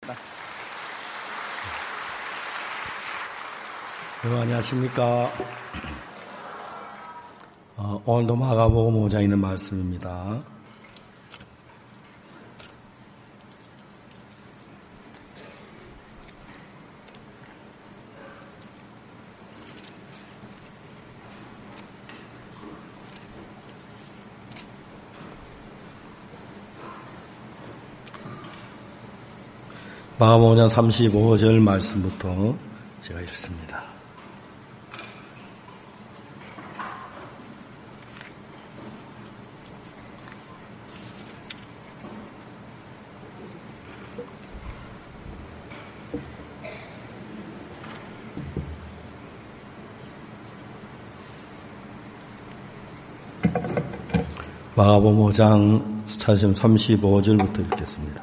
여러분 안녕하십니까. 오늘도 마가복음 5장에 있는 말씀입니다. 마가복음 5장 35절 말씀부터 제가 읽습니다. 마가복음 5장 35절부터 읽겠습니다.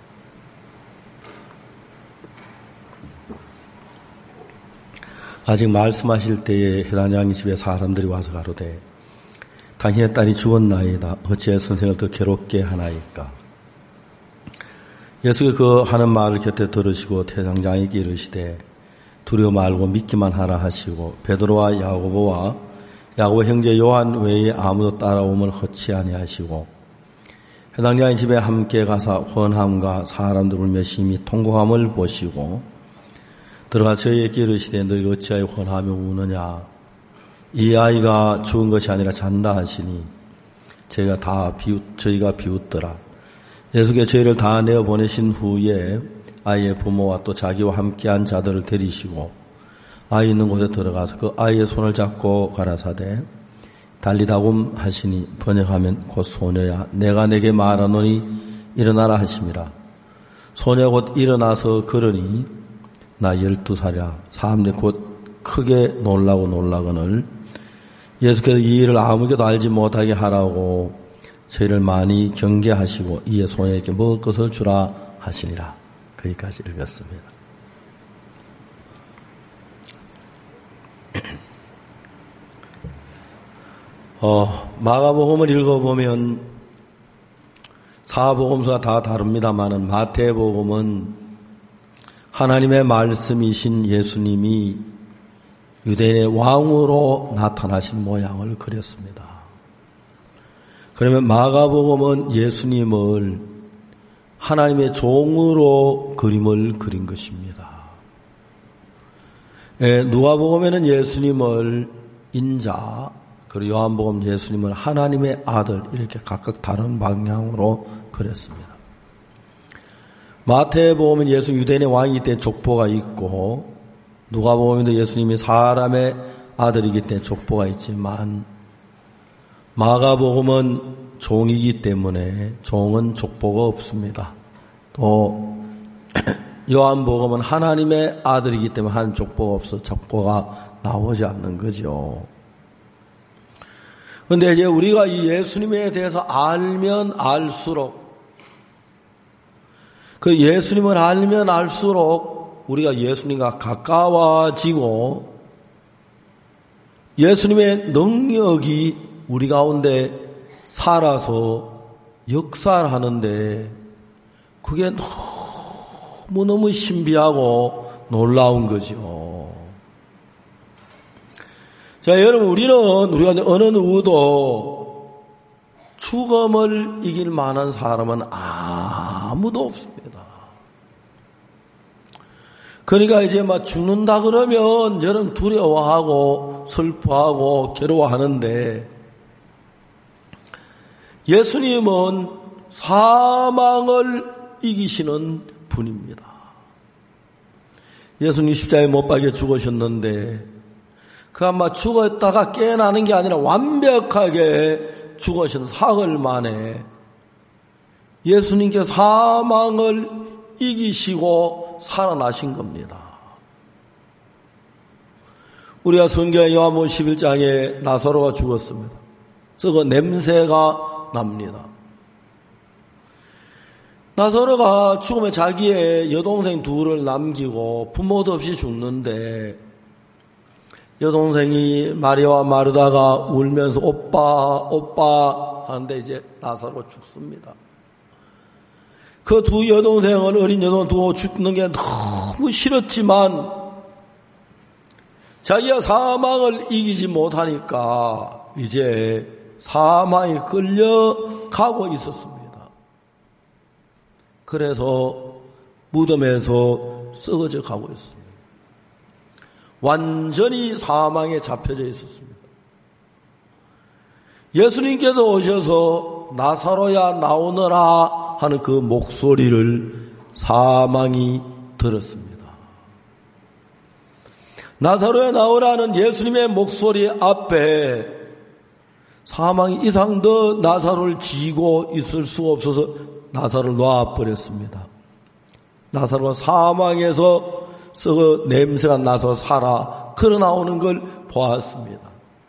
아직 말씀하실 때에 회당장의 집에 사람들이 와서 가로되 당신의 딸이 죽었나이다. 어찌해 선생을 더 괴롭게 하나이까. 예수가 그 하는 말을 곁에 들으시고 회당장에게 이르시되 두려워 말고 믿기만 하라 하시고 베드로와 야고보와 야고보 형제 요한 외에 아무도 따라옴을 허치 아니하시고 회당장의 집에 함께 가사 헌함과 사람들 울며 심히 통곡함을 보시고 들어가 저희에게 이르시되 너희 어찌하여 헌하며 우느냐. 이 아이가 죽은 것이 아니라 잔다 하시니 저희가 비웃더라. 예수께서 저희를 다 내어 보내신 후에 아이의 부모와 또 자기와 함께한 자들을 데리시고 아이 있는 곳에 들어가서 그 아이의 손을 잡고 가라사대 달리다굼 하시니 번역하면 곧 소녀야 내가 내게 말하노니 일어나라 하심이라. 소녀가 곧 일어나서 걸으니 나 12살이라. 사람들이 곧 크게 놀라거늘 예수께서 이 일을 아무개도 알지 못하게 하라고 저희를 많이 경계하시고 이에 소녀에게 먹을 것을 주라 하시니라. 거기까지 읽었습니다. 마가복음을 읽어보면 사복음서가 다 다릅니다만은 마태복음은 하나님의 말씀이신 예수님이 유대인의 왕으로 나타나신 모양을 그렸습니다. 그러면 마가복음은 예수님을 하나님의 종으로 그림을 그린 것입니다. 누가복음에는 예수님을 인자, 그리고 요한복음 예수님을 하나님의 아들 이렇게 각각 다른 방향으로 그렸습니다. 마태복음은 예수 유대인의 왕이기 때문에 족보가 있고 누가복음도 예수님이 사람의 아들이기 때문에 족보가 있지만 마가복음은 종이기 때문에 종은 족보가 없습니다. 또 요한복음은 하나님의 아들이기 때문에 한 족보가 없어 족보가 나오지 않는 거죠. 그런데 이제 우리가 이 예수님에 대해서 알면 알수록 그 예수님을 알면 알수록 우리가 예수님과 가까워지고 예수님의 능력이 우리 가운데 살아서 역사하는데 그게 너무너무 신비하고 놀라운 거죠. 자, 여러분 우리가 어느 누구도 죽음을 이길 만한 사람은 아무도 없습니다. 그러니까 이제 막 죽는다 그러면 여러분 두려워하고 슬퍼하고 괴로워하는데 예수님은 사망을 이기시는 분입니다. 예수님 십자가에 못 박혀 죽으셨는데 그 아마 죽었다가 깨어나는 게 아니라 완벽하게 죽으신 사흘 만에 예수님께 사망을 이기시고 살아나신 겁니다. 우리가 성경의 요한복음 11장에 나사로가 죽었습니다. 그래서 그 냄새가 납니다. 나사로가 죽으면 자기의 여동생 둘을 남기고 부모도 없이 죽는데 여동생이 마리아와 마르다가 울면서 오빠 하는데 이제 나사로 죽습니다. 그 두 여동생을, 어린 여동생을 두고 죽는 게 너무 싫었지만 자기가 사망을 이기지 못하니까 이제 사망에 끌려가고 있었습니다. 그래서 무덤에서 썩어져 가고 있습니다. 완전히 사망에 잡혀져 있었습니다. 예수님께서 오셔서 나사로야 나오너라 하는 그 목소리를 사망이 들었습니다. 나사로야 나오라는 예수님의 목소리 앞에 사망이 이상 더 나사로를 쥐고 있을 수가 없어서 나사로를 놔버렸습니다. 나사로가 사망에서 썩어 냄새가 나서 살아 걸어 나오는 걸 보았습니다.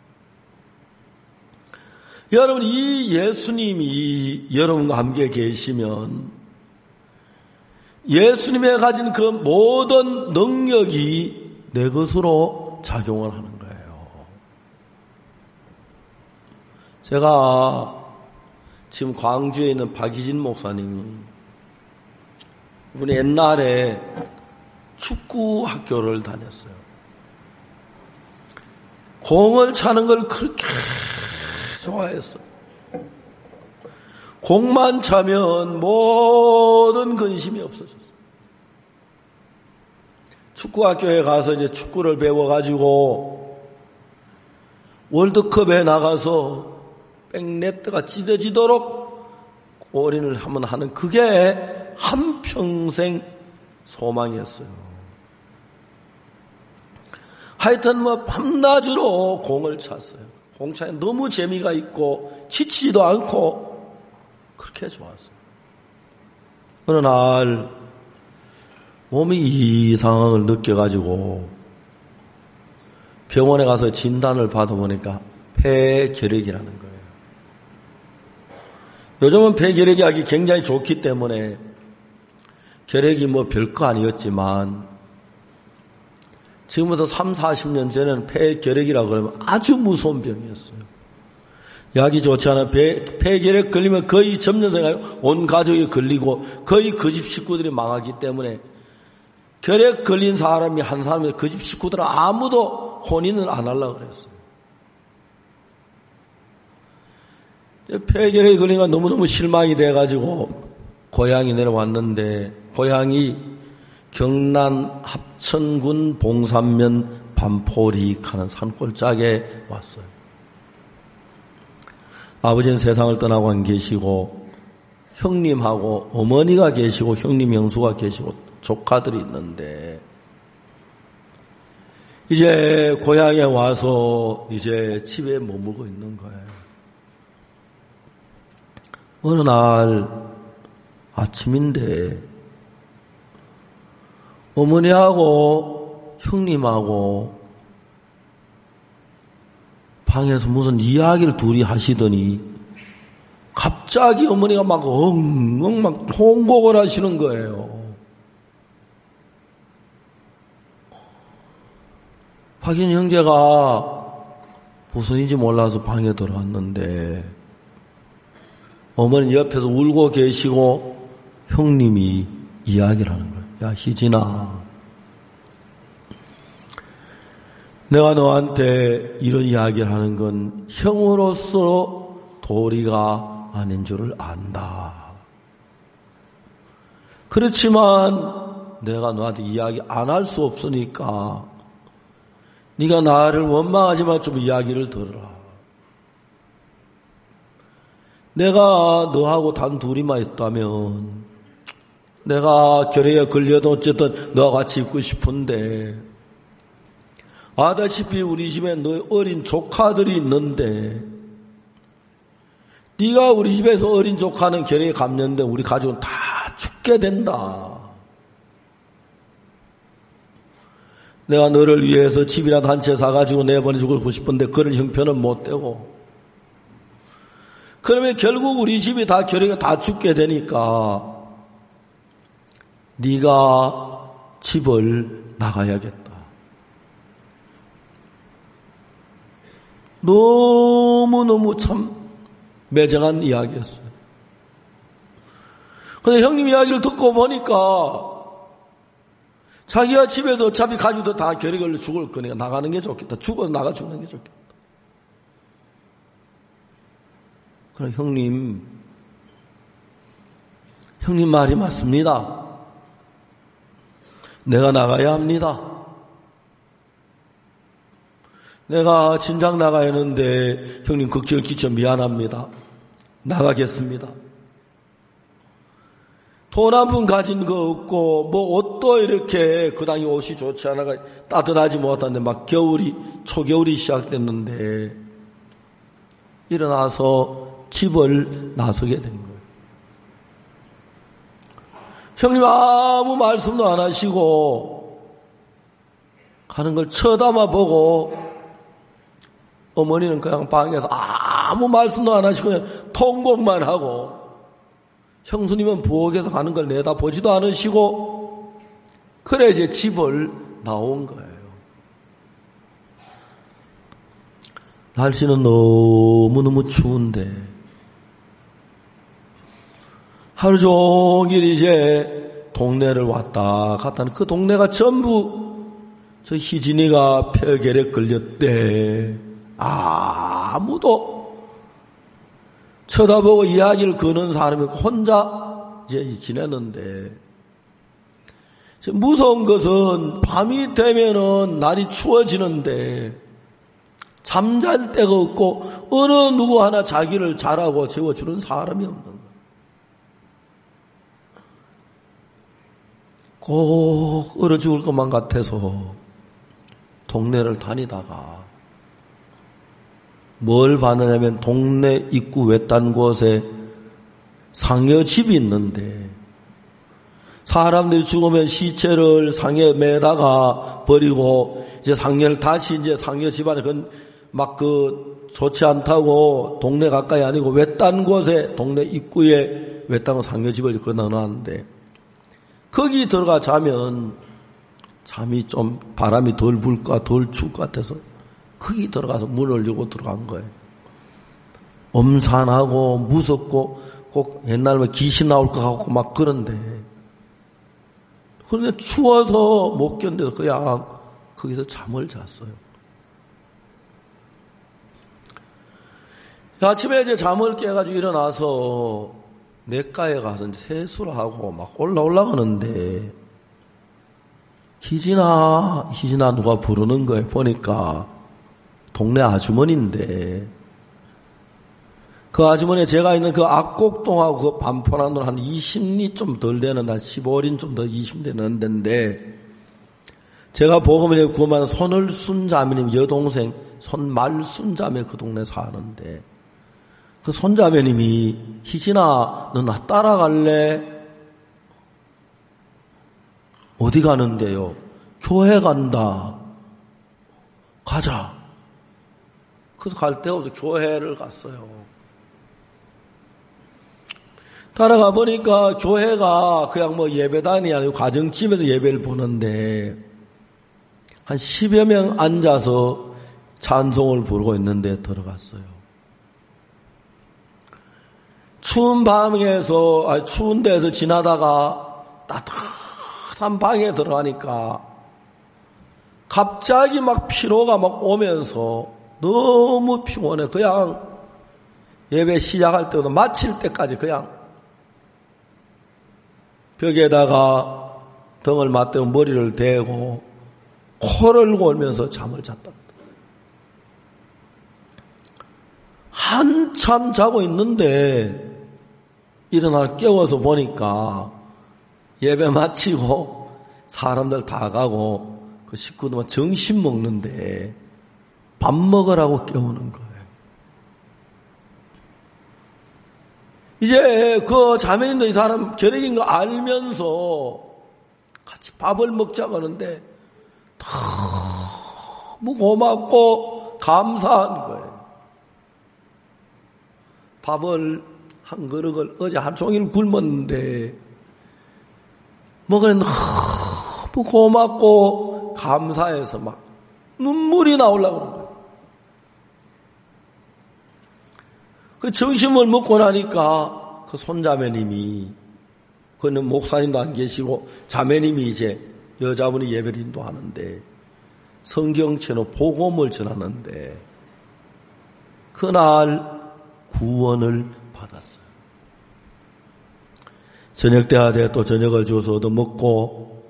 여러분, 이 예수님이 여러분과 함께 계시면 예수님의 가진 그 모든 능력이 내 것으로 작용을 하는 거예요. 제가 지금 광주에 있는 박희진 목사님, 이분이 옛날에 축구 학교를 다녔어요. 공을 차는 걸 그렇게 좋아했어요. 공만 차면 모든 근심이 없어졌어요. 축구학교에 가서 이제 축구를 배워가지고 월드컵에 나가서 백네트가 찢어지도록 골인을 한번 하는 그게 한평생 소망이었어요. 하여튼 밤낮으로 공을 찼어요. 공차에 너무 재미가 있고 지치지도 않고 그렇게 좋았어요. 어느 날 몸이 이상을 느껴가지고 병원에 가서 진단을 받아보니까 폐결핵이라는 거예요. 요즘은 폐결핵약이 굉장히 좋기 때문에 결핵이 별거 아니었지만 지금부터 3, 40년 전에는 폐결핵이라고 그러면 아주 무서운 병이었어요. 약이 좋지 않아 폐결핵 걸리면 거의 점령생활 온 가족이 걸리고 거의 그 집 식구들이 망하기 때문에 결핵 걸린 사람이 한 사람이 그 집 식구들은 아무도 혼인을 안 하려고 그랬어요. 폐결핵이 걸리니까 너무너무 실망이 돼가지고 고향이 내려왔는데 고향이 경남 합천군 봉산면 반포릭 하는 산골짜기에 왔어요. 아버지는 세상을 떠나고 안 계시고 형님하고 어머니가 계시고 형님 형수가 계시고 조카들이 있는데 이제 고향에 와서 이제 집에 머물고 있는 거예요. 어느 날 아침인데 어머니하고 형님하고 방에서 무슨 이야기를 둘이 하시더니 갑자기 어머니가 막 엉엉 막 통곡을 하시는 거예요. 박인 형제가 무슨인지 몰라서 방에 들어왔는데 어머니 옆에서 울고 계시고 형님이 이야기를 하는 거예요. 야, 희진아, 내가 너한테 이런 이야기를 하는 건 형으로서 도리가 아닌 줄을 안다. 그렇지만 내가 너한테 이야기 안 할 수 없으니까 네가 나를 원망하지 말고 좀 이야기를 들어라. 내가 너하고 단 둘이만 있다면 내가 결핵에 걸려도 어쨌든 너와 같이 있고 싶은데 아다시피 우리 집에 너의 어린 조카들이 있는데 네가 우리 집에서 어린 조카는 결핵에 감염돼 우리 가족은 다 죽게 된다. 내가 너를 위해서 집이라도 한 채 사가지고 내보내주고 싶은데 그럴 형편은 못 되고 그러면 결국 우리 집이 다 결핵에 다 죽게 되니까 네가 집을 나가야겠다. 너무너무 참 매정한 이야기였어요. 근데 형님 이야기를 듣고 보니까 자기가 집에서 어차피 가지고도 다 결이 걸려 죽을 거니까 나가는 게 좋겠다. 죽어도 나가 죽는 게 좋겠다. 그럼 형님 말이 맞습니다. 내가 나가야 합니다. 내가 진작 나가야 하는데 형님 걱정을 끼쳐 미안합니다. 나가겠습니다. 돈 한 푼 가진 거 없고 뭐 옷도 이렇게 그 당시 옷이 좋지 않아가 따뜻하지 못한데 막 초겨울이 시작됐는데 일어나서 집을 나서게 된 거예요. 형님 아무 말씀도 안 하시고 하는 걸 쳐다만 보고 어머니는 그냥 방에서 아무 말씀도 안 하시고 그냥 통곡만 하고 형수님은 부엌에서 가는 걸 내다보지도 않으시고 그래 이제 집을 나온 거예요. 날씨는 너무너무 추운데 하루 종일 이제 동네를 왔다 갔다 하는 그 동네가 전부 저 희진이가 폐결에 걸렸대. 아무도 쳐다보고 이야기를 거는 사람이 혼자 이제 지내는데 무서운 것은 밤이 되면은 날이 추워지는데 잠잘 데가 없고 어느 누구 하나 자기를 잘하고 재워주는 사람이 없는 거예요. 꼭 얼어 죽을 것만 같아서 동네를 다니다가 뭘 봤느냐면 동네 입구 외딴 곳에 상여집이 있는데 사람들이 죽으면 시체를 상여에 매다가 버리고 이제 상여를 다시 이제 상여집 안에 막 좋지 않다고 동네 가까이 아니고 외딴 곳에 동네 입구에 외딴 상여집을 넣어놨는데 거기 들어가 자면 잠이 좀 바람이 덜 불까 덜 추울 것 같아서 거기 들어가서 문을 열고 들어간 거예요. 엄산하고 무섭고 꼭 옛날에 귀신 나올 것 같고 막 그런데 그런데 추워서 못 견뎌서 그냥 거기서 잠을 잤어요. 아침에 이제 잠을 깨가지고 일어나서 냇가에 가서 이제 세수를 하고 막 올라가는데 희진아 누가 부르는 거예요. 보니까 동네 아주머니인데 그 아주머니 제가 있는 그 악곡동하고 그 반포난로 한 20리 좀 덜 되는 한 15린 좀 더 20 되는 데인데 제가 복음을 구하면 손을순 자매님 여동생 손말순 자매 그 동네 사는데 그 손자매님이 희진아 너 나 따라갈래? 어디 가는데요? 교회 간다. 가자. 그래서 갈 데가 없어 교회를 갔어요. 따라가 보니까 교회가 그냥 뭐 예배단이 아니고 가정집에서 예배를 보는데 한 10여 명 앉아서 찬송을 부르고 있는데 들어갔어요. 추운 데에서 지나다가 따뜻한 방에 들어가니까 갑자기 막 피로가 막 오면서 너무 피곤해. 그냥 예배 시작할 때보다 마칠 때까지 그냥 벽에다가 등을 맞대고 머리를 대고 코를 골면서 잠을 잤답니다. 한참 자고 있는데 일어나 깨워서 보니까 예배 마치고 사람들 다 가고 그 식구들만 점심 먹는데 밥 먹으라고 깨우는 거예요. 이제 그 자매님도 이 사람 결핵인 거 알면서 같이 밥을 먹자고 하는데 너무 고맙고 감사한 거예요. 밥을 한 그릇을 어제 하루 종일 굶었는데 먹으면 너무 고맙고 감사해서 막 눈물이 나오려고 그런 거예요. 그 점심을 먹고 나니까 그 손자매님이 그는 목사님도 안 계시고 자매님이 이제 여자분이 예배를 인도하는데 성경책으로 복음을 전하는데 그날 구원을 받았어요. 저녁 때가 돼 또 저녁을 주어서 얻어먹고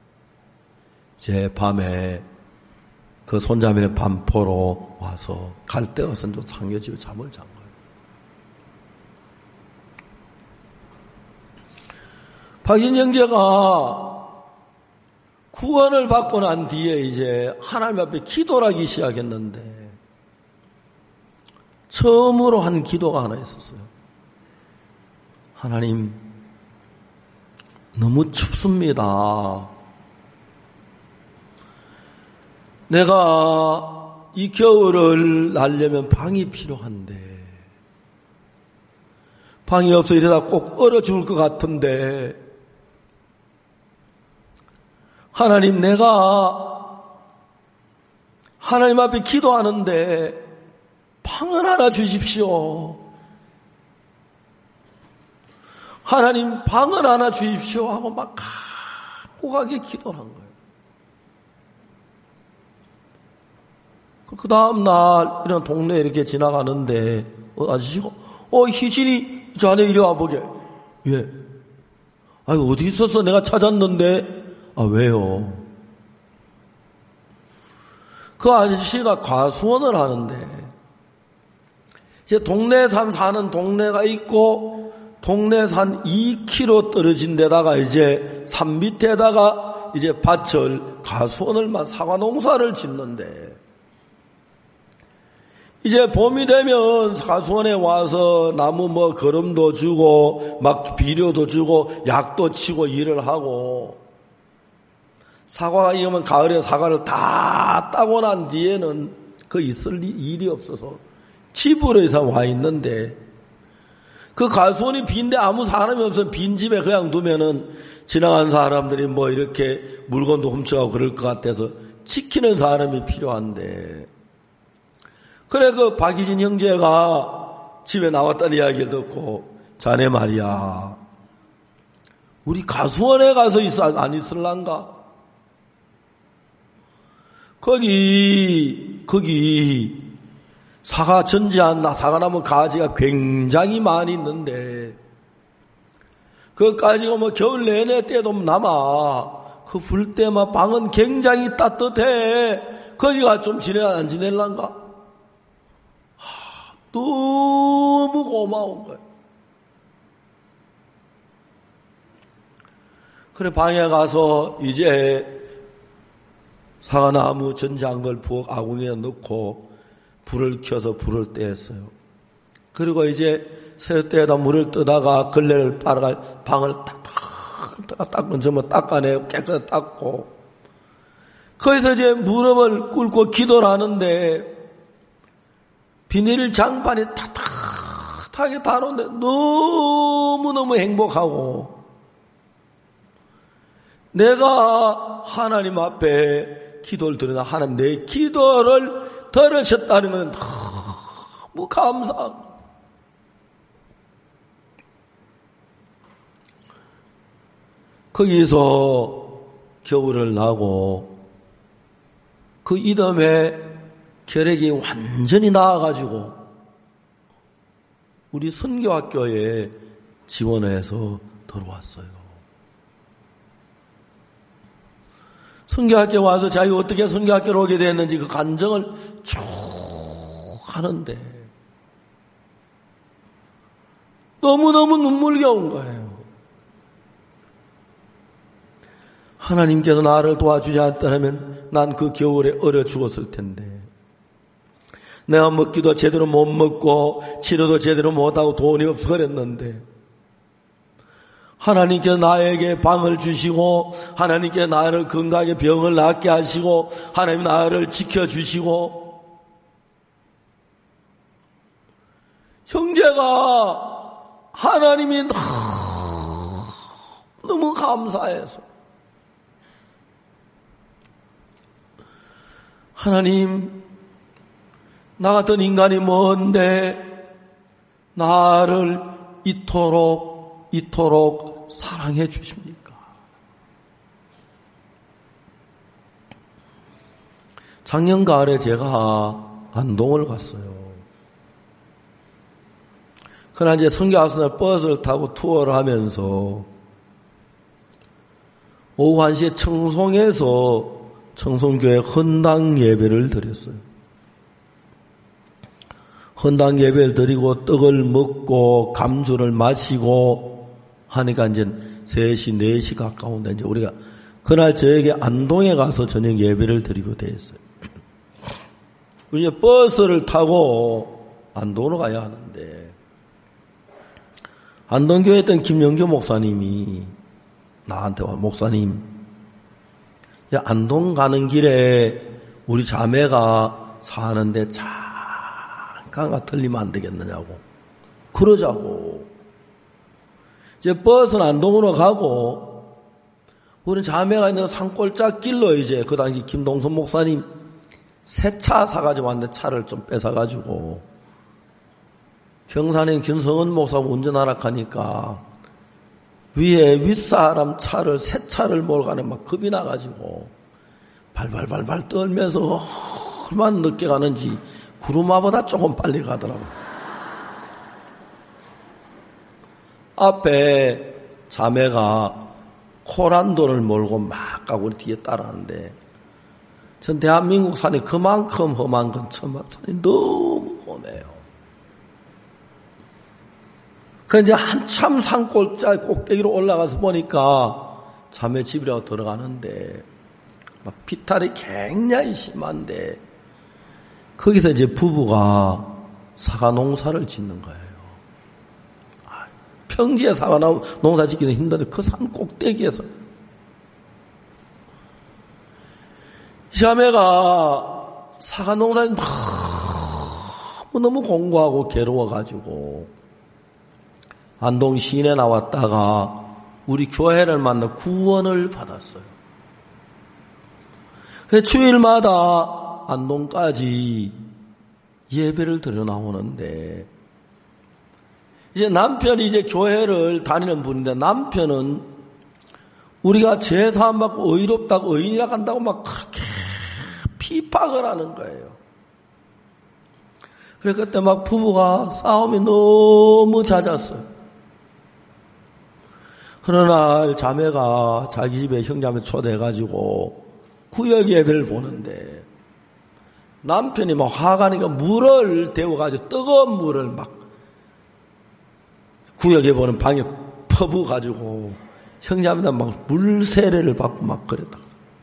제 밤에 그 손자매는 반포로 와서 갈 데 없어서 또 상여집에 잠을 잔 거예요. 박인 형제가 구원을 받고 난 뒤에 이제 하나님 앞에 기도를 하기 시작했는데 처음으로 한 기도가 하나 있었어요. 하나님, 너무 춥습니다. 내가 이 겨울을 날려면 방이 필요한데 방이 없어 이러다 꼭 얼어 죽을 것 같은데 하나님, 내가 하나님 앞에 기도하는데 방을 하나 주십시오. 하나님, 방을 하나 주십시오 하고 막 간곡하게 기도를 한 거예요. 그 다음날 이런 동네 이렇게 지나가는데 아저씨가 희진이 자네 이리 와보게. 예. 아유, 어디 있었어? 내가 찾았는데. 아, 왜요? 그 아저씨가 과수원을 하는데 이제 동네에 사는 동네가 있고 동네에 산 2km 떨어진 데다가 이제 산 밑에다가 이제 밭을 과수원을 사과 농사를 짓는데 이제 봄이 되면 과수원에 와서 나무 거름도 주고 막 비료도 주고 약도 치고 일을 하고 사과가 익으면 가을에 사과를 다 따고 난 뒤에는 그 있을 일이 없어서 집으로 해서 와 있는데 그 과수원이 빈데 아무 사람이 없어서 빈 집에 그냥 두면은 지나간 사람들이 이렇게 물건도 훔쳐가고 그럴 것 같아서 지키는 사람이 필요한데 그래 그 박희진 형제가 집에 나왔다는 이야기를 듣고 자네 말이야 우리 과수원에 가서 안 있을란가? 거기 사과 전지한 사과나무 가지가 굉장히 많이 있는데 그 가지가 겨울 내내 때도 남아 그 불 때만 방은 굉장히 따뜻해. 거기가 좀 지내야 안 지낼란가? 너무 고마운 거예요. 그래 방에 가서 이제 사과나무 전지한 걸 부엌 아궁이에 넣고 불을 켜서 불을 떼었어요. 그리고 이제 새우대에다 물을 뜨다가 걸레를 빨아갈 방을 닦은 점을 닦아내고 깨끗하게 닦고 거기서 이제 무릎을 꿇고 기도를 하는데 비닐 장판이 따뜻하게 다루는데 너무너무 행복하고 내가 하나님 앞에 기도를 드리나 하나님 내 기도를 들으셨다는 건 너무 감사합니다. 거기서 겨울을 나고 그 이듬해 혈액이 완전히 나아가지고 우리 선교학교에 지원해서 들어왔어요. 선교학교에 와서 자기가 어떻게 선교학교로 오게 됐는지 그 간증을 쭉 하는데 너무너무 눈물겨운 거예요. 하나님께서 나를 도와주지 않았다면 난 그 겨울에 얼어 죽었을 텐데 내가 먹기도 제대로 못 먹고 치료도 제대로 못하고 돈이 없어 그랬는데 하나님께서 나에게 방을 주시고 하나님께서 나를 건강하게 병을 낫게 하시고 하나님 나를 지켜주시고 형제가 하나님이 너무 감사해서 하나님 나 같은 인간이 뭔데 나를 이토록 사랑해 주십니까? 작년 가을에 제가 안동을 갔어요. 그러나 이제 성교 앞서날 버스를 타고 투어를 하면서 오후 1시에 청송에서 청송교회 헌당 예배를 드렸어요. 헌당 예배를 드리고 떡을 먹고 감주를 마시고 하니까 이제 3시, 4시 가까운데 이제 우리가 그날 저에게 안동에 가서 저녁 예배를 드리고 됐어요. 이제 버스를 타고 안동으로 가야 하는데 안동교회에 있던 김영교 목사님이 나한테 와, 목사님, 야, 안동 가는 길에 우리 자매가 사는데 잠깐 들리면 안 되겠느냐고. 그러자고. 이제 버스는 안동으로 가고 우리 자매가 있는 산골짜 길로 이제 그 당시 김동선 목사님 새 차 사가지고 왔는데 차를 좀 뺏어가지고 경산인 김성은 목사가 운전하라 하니까 위에 윗사람 차를 새 차를 몰고 가는 막 겁이 나가지고 발발발발 떨면서 얼마나 늦게 가는지 구루마보다 조금 빨리 가더라고. 앞에 자매가 코란도를 몰고 막 가고 우리 뒤에 따라하는데 전 대한민국 산이 그만큼 험한 건 처음 봤어요. 산이 너무 험해요. 그 이제 한참 산골짜 꼭대기로 올라가서 보니까 자매 집이라고 들어가는데 막 비탈이 굉장히 심한데 거기서 이제 부부가 사과 농사를 짓는 거예요. 평지에 사과 농사 짓기는 힘든데 그 산 꼭대기에서 이 자매가 사과 농사에 너무 공고하고 괴로워가지고 안동 시내 나왔다가 우리 교회를 만나 구원을 받았어요. 그래서 주일마다 안동까지 예배를 드려 나오는데 이제 남편이 이제 교회를 다니는 분인데 남편은 우리가 제사함 받고 의롭다고 의인이라 한다고 막 그렇게 비박을 하는 거예요. 그래서 그때 막 부부가 싸움이 너무 잦았어요. 어느 날 자매가 자기 집에 형제자매 초대해가지고 구역 예배를 보는데 남편이 막 화가 나니까 물을 데워가지고 뜨거운 물을 막 구역 예배 보는 방에 퍼부어가지고 형제자매들 막 물세례를 받고 막 그랬다.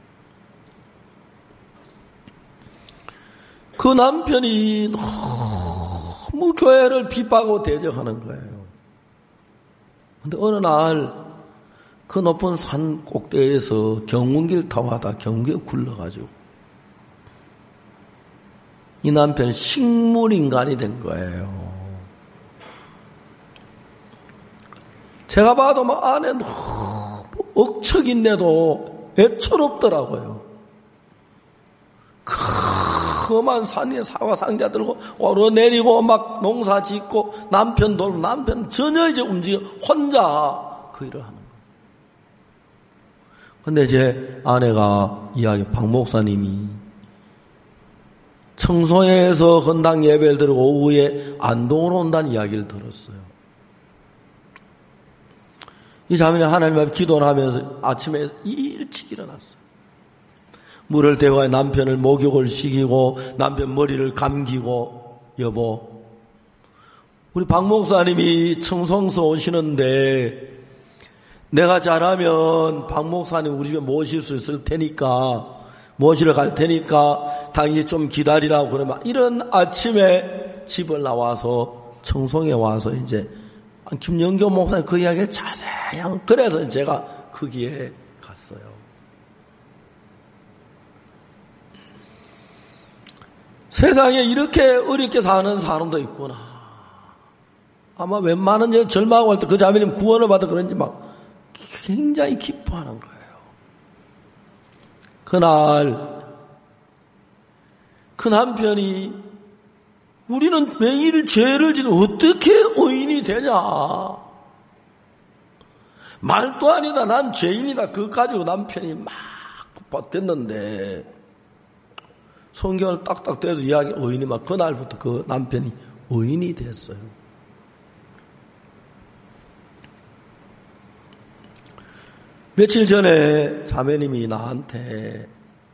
그 남편이 너무 교회를 비박하고 대적하는 거예요. 근데 어느 날 그 높은 산 꼭대기에서 경운길 타고 하다 경운길에 굴러가지고 이 남편은 식물인간이 된 거예요. 제가 봐도 막 안에 너무 억척인데도 애처롭더라고요. 험한 산 위에 사과 상자 들고 오르내리고 막 농사 짓고 남편 돌고 남편 전혀 이제 움직여 혼자 그 일을 하는 거예요. 근데 제 아내가 이야기 박 목사님이 청송에서 헌당 예배를 드리고 오후에 안동으로 온다는 이야기를 들었어요. 이 자매는 하나님 앞에 기도를 하면서 아침에 일찍 일어났어요. 물을 대고 남편을 목욕을 시키고 남편 머리를 감기고 여보 우리 박 목사님이 청송서 오시는데 내가 잘하면 박 목사님 우리 집에 모실 수 있을 테니까 모시러 갈 테니까 당신이 좀 기다리라고 그러면 이런 아침에 집을 나와서 청송에 와서 이제 김영교 목사님 그 이야기를 자세히 그래서 제가 거기에 갔어요. 세상에 이렇게 어렵게 사는 사람도 있구나. 아마 웬만한 절망할 때 그 자매님 구원을 받아 그런지 막 굉장히 기뻐하는 거예요. 그날 그 남편이 우리는 매일 죄를 지는 어떻게 의인이 되냐. 말도 아니다. 난 죄인이다. 그거 가지고 남편이 막 버텼는데 성경을 딱딱 떼서 이야기 의인이 막 그날부터 그 남편이 의인이 됐어요. 며칠 전에 자매님이 나한테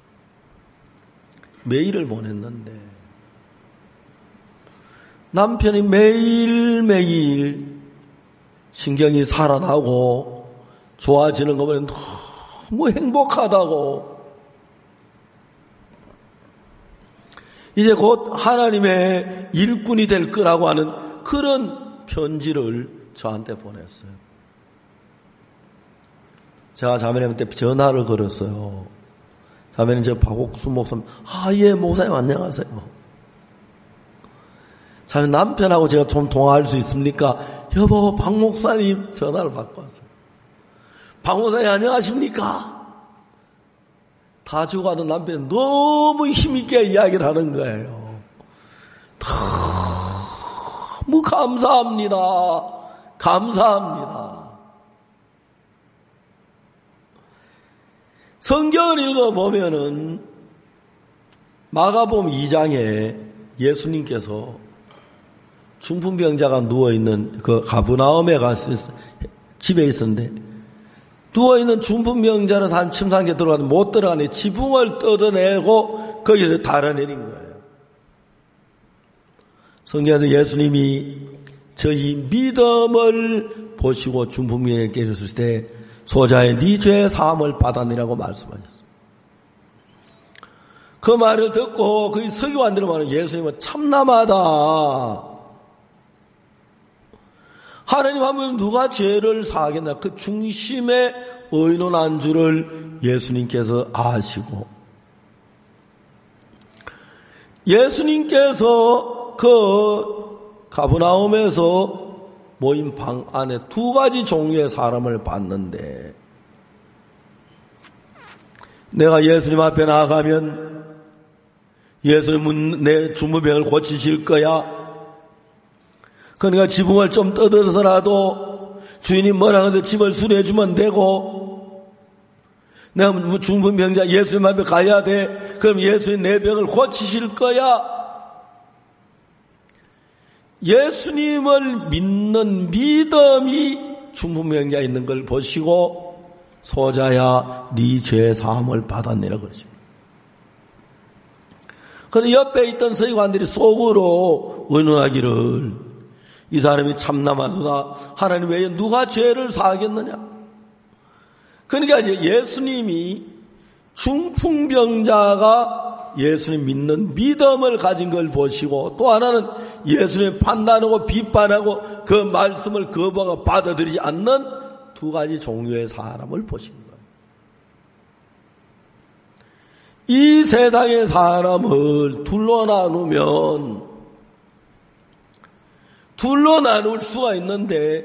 메일을 보냈는데 남편이 매일매일 신경이 살아나고 좋아지는 거 보면 너무 행복하다고, 이제 곧 하나님의 일꾼이 될 거라고 하는 그런 편지를 저한테 보냈어요. 제가 자매님한테 전화를 걸었어요. 자매님, 저 박옥수 목사님. 예, 목사님 안녕하세요. 자매, 남편하고 제가 좀 통화할 수 있습니까? 여보, 박 목사님. 전화를 받고 왔어요. 박 목사님 안녕하십니까? 다 죽어가던 남편이 너무 힘있게 이야기를 하는 거예요. 너무 감사합니다. 감사합니다. 성경을 읽어보면은 마가복음 2장에 예수님께서 중풍병자가 누워있는 그 가브나움에 가서 집에 있었는데, 누워있는 중풍병자는 한 침상에 들어가는데 못 들어가니 지붕을 뜯어내고 거기서 달아내린 거예요. 성경에서 예수님이 저희 믿음을 보시고 중풍병자에게 이르실 때 소자의 네 죄의 사함을 받았느라고 말씀하셨어요. 그 말을 듣고 그 서기관들은 말하는 예수님은 참남하다. 하나님 하면 누가 죄를 사하겠나? 그 중심에 의논한 줄을 예수님께서 아시고, 예수님께서 그 가브나움에서 모인 방 안에 두 가지 종류의 사람을 봤는데, 내가 예수님 앞에 나가면 예수님은 내 중풍병을 고치실 거야. 그러니까 지붕을 좀 뜯어서라도 주인이 뭐라 하는데 짐을 수리해주면 되고, 내가 중풍병자 예수님 앞에 가야 돼. 그럼 예수님 내 병을 고치실 거야. 예수님을 믿는 믿음이 중풍병자에 있는 걸 보시고 소자야 네 죄 사함을 받았느라 그러십니다. 그런데 옆에 있던 서기관들이 속으로 의논하기를, 이 사람이 참남하도다. 하나님 외에 누가 죄를 사하겠느냐. 그러니까 이제 예수님이 중풍병자가 예수님 믿는 믿음을 가진 걸 보시고, 또 하나는 예수님 판단하고 비판하고 그 말씀을 거부하고 받아들이지 않는 두 가지 종류의 사람을 보신 거예요. 이 세상의 사람을 둘로 나눌 수가 있는데,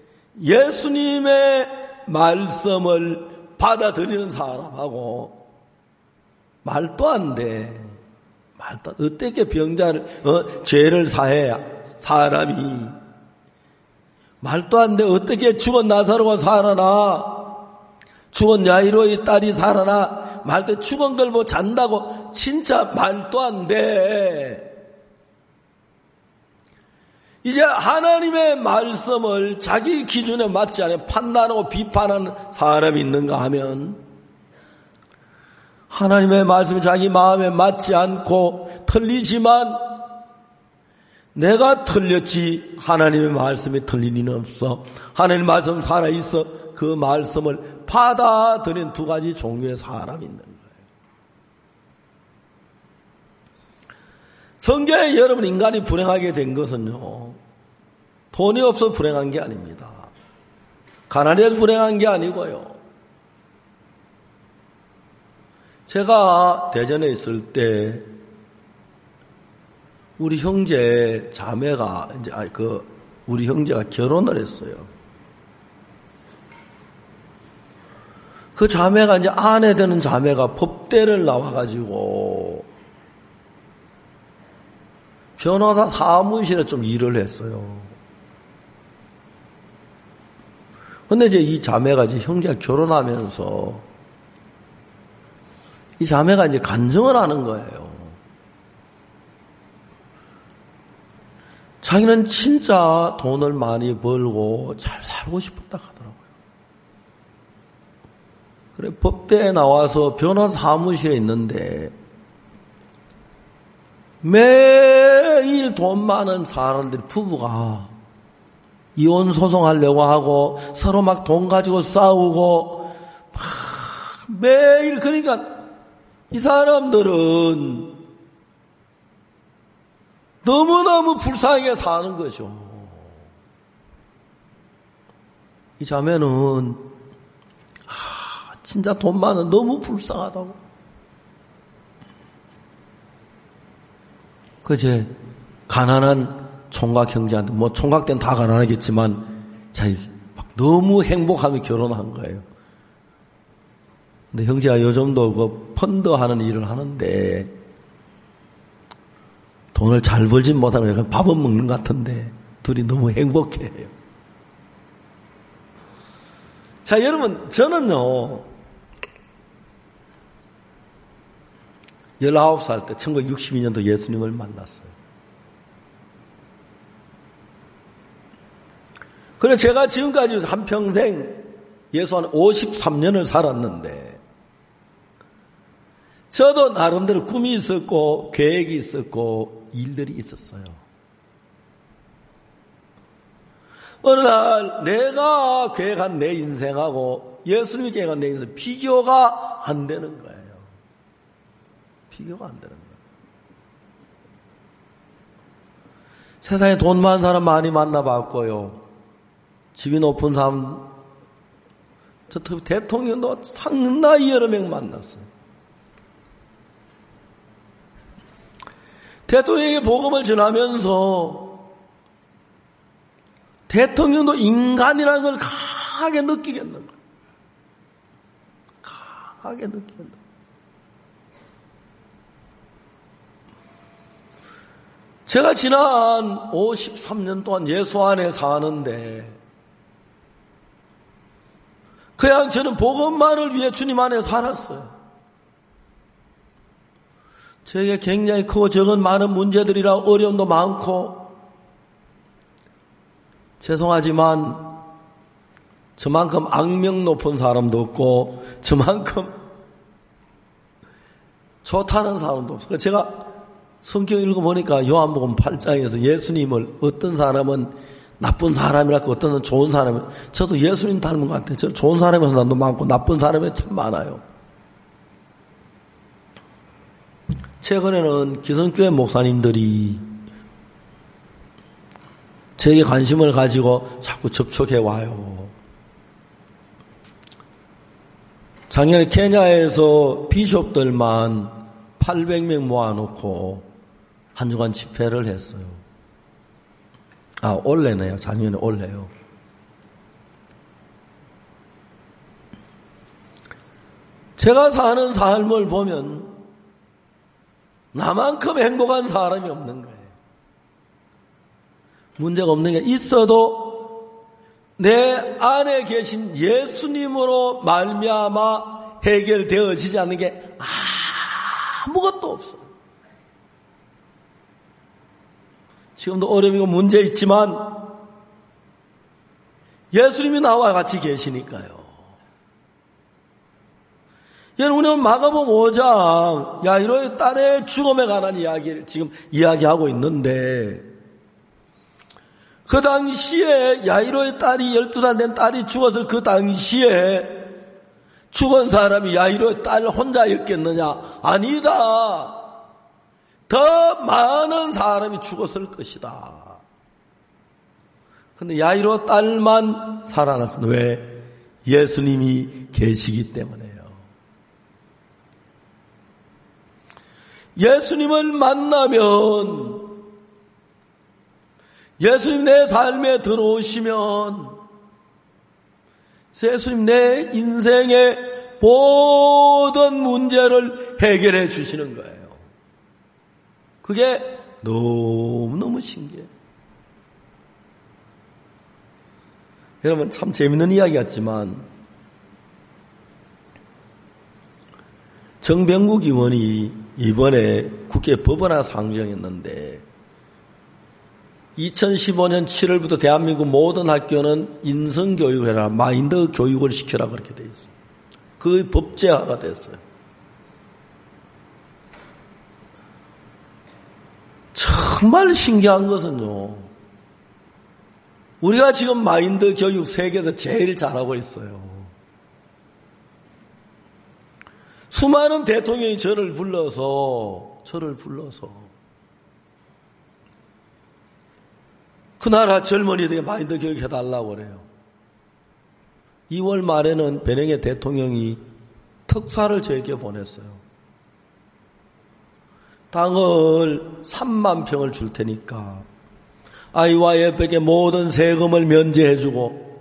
예수님의 말씀을 받아들이는 사람하고 말도 안 돼. 어떻게 병자를 죄를 사해야 사람이 말도 안 돼. 어떻게 죽은 나사로가 살아나? 죽은 야이로의 딸이 살아나? 말도 죽은 걸 뭐 잔다고? 진짜 말도 안 돼. 이제 하나님의 말씀을 자기 기준에 맞지 않아 판단하고 비판하는 사람이 있는가 하면, 하나님의 말씀이 자기 마음에 맞지 않고 틀리지만 내가 틀렸지 하나님의 말씀이 틀린 일은 없어. 하나님의 말씀 살아있어. 그 말씀을 받아들인 두 가지 종류의 사람이 있는 거예요. 성경에 여러분 인간이 불행하게 된 것은요, 돈이 없어 불행한 게 아닙니다. 가난해서 불행한 게 아니고요. 제가 대전에 있을 때 우리 형제 자매가 우리 형제가 결혼을 했어요. 그 자매가 이제 아내 되는 자매가 법대를 나와가지고 변호사 사무실에 좀 일을 했어요. 근데 이제 이 자매가 이제 형제가 결혼하면서 이 자매가 이제 간증을 하는 거예요. 자기는 진짜 돈을 많이 벌고 잘 살고 싶었다 하더라고요. 그래, 법대에 나와서 변호사 사무실에 있는데 매일 돈 많은 사람들, 부부가 이혼 소송하려고 하고 서로 막 돈 가지고 싸우고 막 매일, 그러니까 이 사람들은 너무너무 불쌍하게 사는 거죠. 이 자매는 진짜 돈 많은 너무 불쌍하다고. 그제 가난한 총각 형제한테, 뭐 총각 때는 다 가난하겠지만 자기 막 너무 행복하며 결혼한 거예요. 근데 형제가 요즘도 그 펀드 하는 일을 하는데 돈을 잘 벌진 못하는 밥은 먹는 것 같은데 둘이 너무 행복해요. 자, 여러분, 저는요 19살 때 1962년도 예수님을 만났어요. 그래, 제가 지금까지 한평생 예수 한 53년을 살았는데 저도 나름대로 꿈이 있었고 계획이 있었고 일들이 있었어요. 어느 날 내가 계획한 내 인생하고 예수님이 계획한 내 인생 비교가 안 되는 거예요. 비교가 안 되는 거예요. 세상에 돈 많은 사람 많이 만나봤고요. 집이 높은 사람, 저 대통령도 상당히 여러 명 만났어요. 대통령에게 복음을 전하면서 대통령도 인간이라는 걸 강하게 느끼겠는 거예요. 강하게 느끼겠는 거예요. 제가 지난 53년 동안 예수 안에 사는데 그냥 저는 복음만을 위해 주님 안에 살았어요. 저에게 굉장히 크고 적은 많은 문제들이라 어려움도 많고 죄송하지만 저만큼 악명 높은 사람도 없고 저만큼 좋다는 사람도 없어요. 제가 성경 읽어보니까 요한복음 8장에서 예수님을 어떤 사람은 나쁜 사람이라고 어떤 사람은 좋은 사람이, 저도 예수님 닮은 것 같아요. 저 좋은 사람에서 나도 많고 나쁜 사람이 참 많아요. 최근에는 기성교회 목사님들이 저에게 관심을 가지고 자꾸 접촉해 와요. 작년에 케냐에서 비숍들만 800명 모아놓고 한 주간 집회를 했어요. 올해네요. 작년에 올해요. 제가 사는 삶을 보면 나만큼 행복한 사람이 없는 거예요. 문제가 없는 게 있어도 내 안에 계신 예수님으로 말미암아 해결되어지지 않는 게 아무것도 없어요. 지금도 어려움이고 문제 있지만 예수님이 나와 같이 계시니까요. 여러분, 우리는 마가복음 5장 야이로의 딸의 죽음에 관한 이야기를 지금 이야기하고 있는데 그 당시에 야이로의 딸이 12살 된 딸이 죽었을 그 당시에 죽은 사람이 야이로의 딸 혼자였겠느냐? 아니다. 더 많은 사람이 죽었을 것이다. 그런데 야이로 딸만 살아났습니다. 왜? 예수님이 계시기 때문에요. 예수님을 만나면, 예수님 내 삶에 들어오시면 예수님 내 인생의 모든 문제를 해결해 주시는 거예요. 그게 너무너무 신기해요. 여러분 참 재밌는 이야기 같지만 정병국 의원이 이번에 국회 법원화 상정했는데 2015년 7월부터 대한민국 모든 학교는 인성교육해라, 마인드 교육을 시켜라 그렇게 돼 있어요. 그 법제화가 됐어요. 정말 신기한 것은요, 우리가 지금 마인드 교육 세계에서 제일 잘하고 있어요. 수많은 대통령이 저를 불러서 그 나라 젊은이들에게 마인드 교육 해달라고 그래요. 2월 말에는 베냉의 대통령이 특사를 저에게 보냈어요. 땅을 3만 평을 줄 테니까 IYF에게 모든 세금을 면제해주고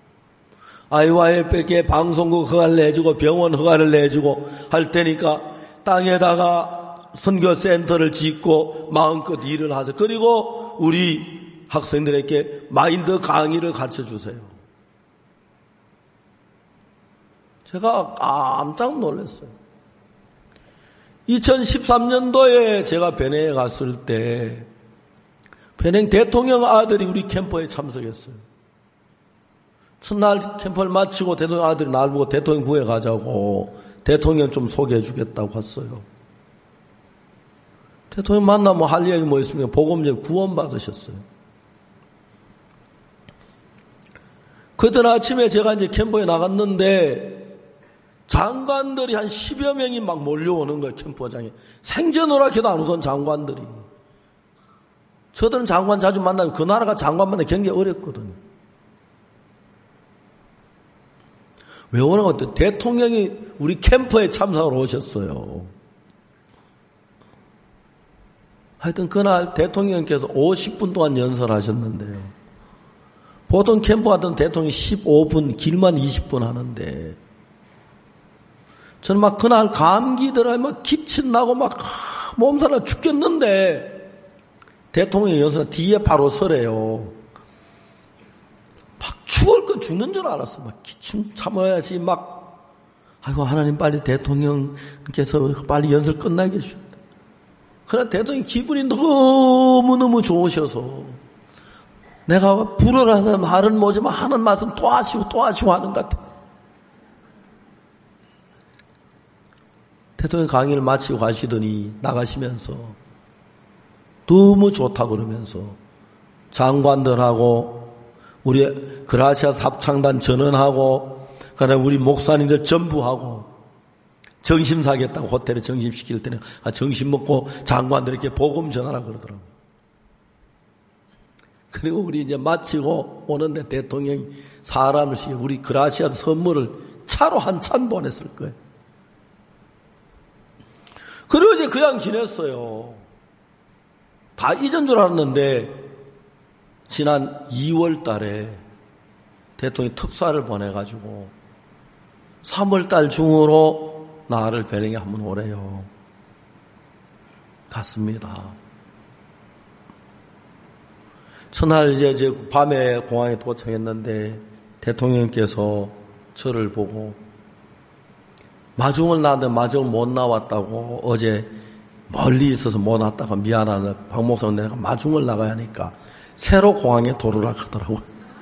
IYF에게 방송국 허가를 내주고 병원 허가를 내주고 할 테니까 땅에다가 선교센터를 짓고 마음껏 일을 하세요. 그리고 우리 학생들에게 마인드 강의를 가르쳐주세요. 제가 깜짝 놀랐어요. 2013년도에 제가 베냉에 갔을 때 베냉 대통령 아들이 우리 캠프에 참석했어요. 첫날 캠프를 마치고 대통령 아들이 날 보고 대통령 구해 가자고 대통령 좀 소개해 주겠다고 갔어요. 대통령 만나면 할 이야기 뭐 있습니까? 복음제 구원 받으셨어요. 그날 아침에 제가 이제 캠프에 나갔는데 장관들이 한 10여 명이 막 몰려오는 거예요. 캠프장에. 생전오락해도 안 오던 장관들이. 저들은 장관 자주 만나면 그 나라가 장관 만나기 굉장히 어렵거든요. 왜 오는 것 같아요? 대통령이 우리 캠프에 참석을 오셨어요. 하여튼 그날 대통령께서 50분 동안 연설하셨는데요. 보통 캠프 같은 대통령이 15분, 길만 20분 하는데 저는 막 그날 감기 들어요. 막 기침 나고 막 몸살나 죽겠는데 대통령이 연설 뒤에 바로 서래요. 막 죽을 건 죽는 줄 알았어. 막 기침 참아야지 막 아이고 하나님 빨리 대통령께서 빨리 연설 끝나게 해주셨다. 그러나 대통령 기분이 너무너무 좋으셔서 내가 불어라서 말은 뭐지만 하는 말씀 또 하시고 하는 것 같아. 대통령 강의를 마치고 가시더니 나가시면서 너무 좋다 그러면서 장관들하고 우리 그라시아 합창단 전원하고 그다음에 우리 목사님들 전부 하고 점심 사겠다고 호텔에 점심 시킬 때는 점심 먹고 장관들에게 복음 전하라 그러더라고요. 그리고 우리 이제 마치고 오는데 대통령이 사람을 시켜 우리 그라시아 선물을 차로 한 찬 보냈을 거예요. 그리고 이제 그냥 지냈어요. 다 잊은 줄 알았는데 지난 2월 달에 대통령이 특사를 보내가지고 3월 달 중으로 나를 베냉에 한번 오래요. 갔습니다. 첫날 이제 밤에 공항에 도착했는데 대통령께서 저를 보고 마중을 나왔는데 마중을 못 나왔다고 어제 멀리 있어서 못 왔다가 미안하다. 박 목사님 내가 마중을 나가야 하니까 새로 공항에 도로락 하더라고요.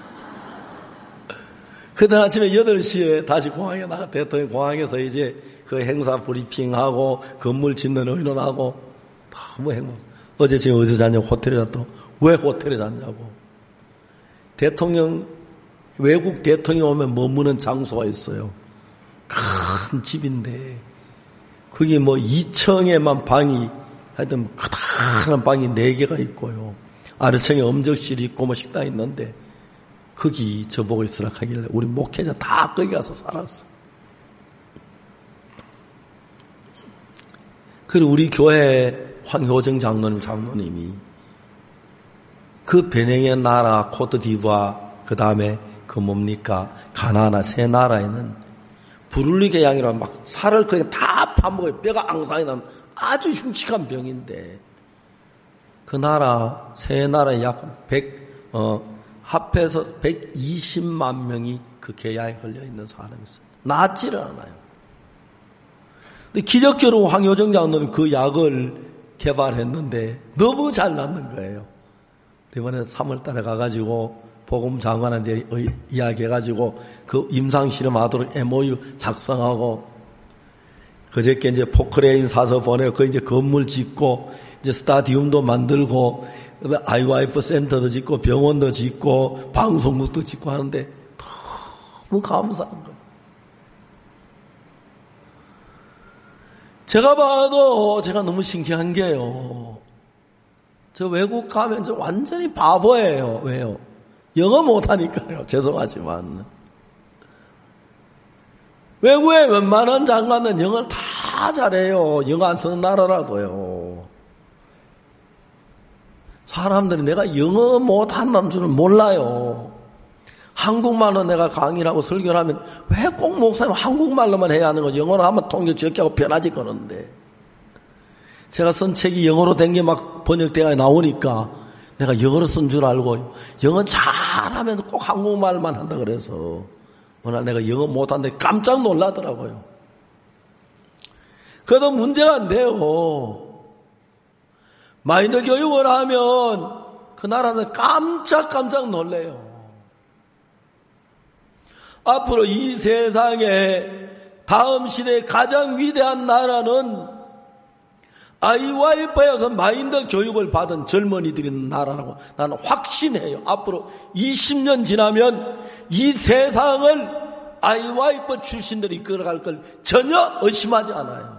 그날 아침에 8시에 다시 공항에 나가 대통령 공항에서 이제 그 행사 브리핑하고 건물 짓는 의논하고 너무 행복. 어제 지금 어디서 잤냐고 호텔에 잤다고. 왜 호텔에 잤냐고. 대통령 외국 대통령 오면 머무는 장소가 있어요. 큰 집인데 거기 뭐 2층에만 방이 하여튼 크다란 방이 4개가 있고요. 아래층에 엄적실이 있고 뭐 식당이 있는데 거기 저보고 있으라 하길래 우리 목회자 다 거기 가서 살았어. 그리고 우리 교회 황효정 장로님이 그 베냉의 나라 코트디부아 그 다음에 그 뭡니까 가나나 세 나라에는 부를리게 양이라 막 살을 그냥 다 파먹어요. 뼈가 앙상이 나는 아주 흉측한 병인데 그 나라 세 나라에 약 합해서 120만 명이 그 계약에 걸려있는 사람이 있어요. 낫지를 않아요. 근데 기적적으로 황효정 장로님이 그 약을 개발했는데 너무 잘 낫는 거예요. 이번에 3월 달에 가가지고 보금 장관한테 이야기해가지고 그 임상실험하도록 MOU 작성하고 그저께 이제 포크레인 사서 보내고 그 이제 건물 짓고 이제 스타디움도 만들고 아이와이프 센터도 짓고 병원도 짓고 방송국도 짓고 하는데 너무 감사한 거예요. 제가 봐도 제가 너무 신기한 게요. 저 외국 가면 저 완전히 바보예요. 왜요? 영어 못하니까요. 죄송하지만. 외국에 웬만한 장관은 영어를 다 잘해요. 영어 안 쓰는 나라라도요. 사람들이 내가 영어 못한다는 줄은 몰라요. 한국말로 내가 강의를 하고 설교를 하면 왜 꼭 목사님 한국말로만 해야 하는 거지? 영어로 하면 통역 적게 하고 편하지 그러는데. 제가 쓴 책이 영어로 된 게 막 번역돼가 나오니까 내가 영어로 쓴 줄 알고 영어 잘하면 꼭 한국말만 한다 그래서 오늘 내가 영어 못하는데 깜짝 놀라더라고요. 그래도 문제가 안 돼요. 마인드 교육을 하면 그 나라는 깜짝 놀래요. 앞으로 이 세상에 다음 시대의 가장 위대한 나라는 IYF에서 마인드 교육을 받은 젊은이들이 있는 나라라고 나는 확신해요. 앞으로 20년 지나면 이 세상을 IYF 출신들이 이끌어갈 걸 전혀 의심하지 않아요.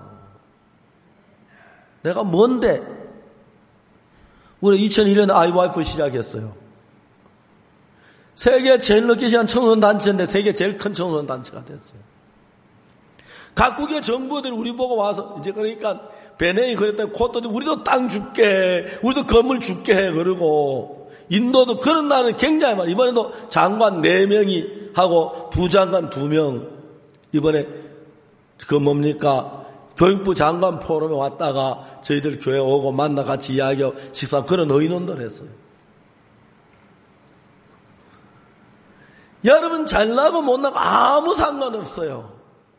내가 뭔데? 우리 2001년에 IYF 시작했어요. 세계 제일 늦게 시작한 청소년단체인데 세계 제일 큰 청소년단체가 됐어요. 각국의 정부들이 우리 보고 와서 이제 그러니까 베네이 그랬더니 콧도 우리도 땅 줄게, 우리도 건물 줄게 해. 그러고 인도도 그런 나라는 굉장히 많아요. 이번에도 장관 4명이 하고 부장관 2명 이번에 그 뭡니까 교육부 장관 포럼에 왔다가 저희들 교회 오고 만나 같이 이야기하고 식사 그런 의논들 했어요. 여러분 잘나고 못나고 아무 상관없어요.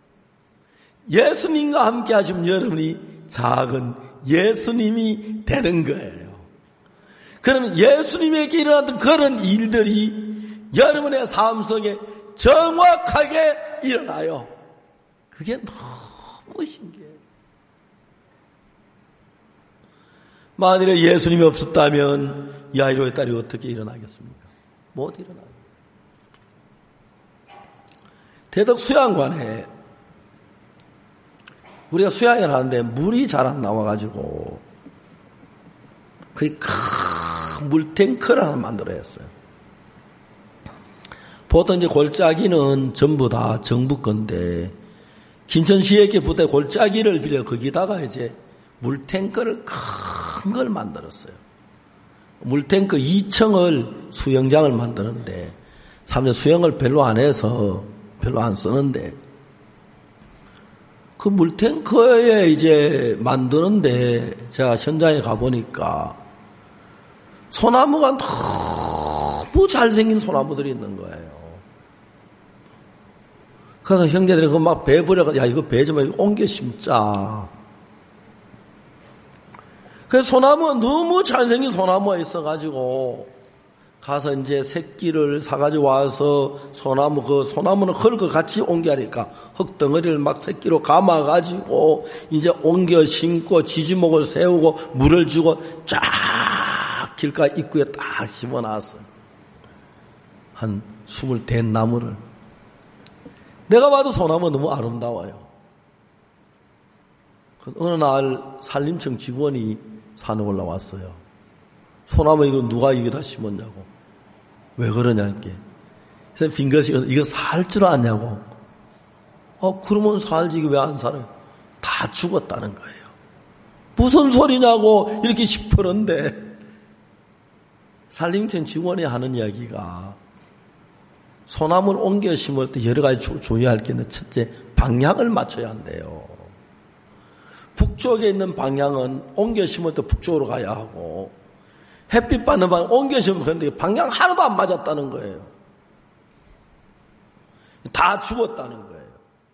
예수님과 함께 하시면 여러분이 작은 예수님이 되는 거예요. 그러면 예수님에게 일어났던 그런 일들이 여러분의 삶 속에 정확하게 일어나요. 그게 너무 신기해요. 만일에 예수님이 없었다면 야이로의 딸이 어떻게 일어나겠습니까? 못 일어나요. 대덕 수양관에 우리가 수양을 하는데 물이 잘 안 나와가지고 그 큰 물탱크를 하나 만들어야 했어요. 보통 이제 골짜기는 전부 다 정부 건데 김천시에게 부대 골짜기를 빌려 거기다가 이제 물탱크를 큰 걸 만들었어요. 물탱크 2층을 수영장을 만드는데 사람들이 수영을 별로 안 해서 별로 안 쓰는데 그 물탱크에 이제 만드는데 제가 현장에 가보니까 소나무가 너무 잘생긴 소나무들이 있는 거예요. 그래서 형제들이 그 막 배 버려가 야 이거 배 좀 옮겨 심자. 그래서 소나무가 너무 잘생긴 소나무가 있어가지고 가서 이제 새끼를 사가지고 와서 그 소나무는 흙을 같이 옮겨야니까 흙덩어리를 막 새끼로 감아가지고 이제 옮겨 심고 지지목을 세우고 물을 주고 쫙 길가 입구에 딱 심어놨어요. 한 20대 나무를. 내가 봐도 소나무 너무 아름다워요. 어느 날 산림청 직원이 산에 올라왔어요. 소나무 이거 누가 여기다 심었냐고. 왜 그러냐, 이게. 그래서 빙긋이 이거 살 줄 아냐고. 그러면 살지, 이거 왜 안 살아요? 다 죽었다는 거예요. 무슨 소리냐고, 이렇게 싶었는데. 산림청 직원이 하는 이야기가 소나무를 옮겨 심을 때 여러 가지 주의할 게 있는데, 첫째, 방향을 맞춰야 한대요. 북쪽에 있는 방향은 옮겨 심을 때 북쪽으로 가야 하고, 햇빛 받는 방향 옮겨주면 그런데 방향 하나도 안 맞았다는 거예요. 다 죽었다는 거예요.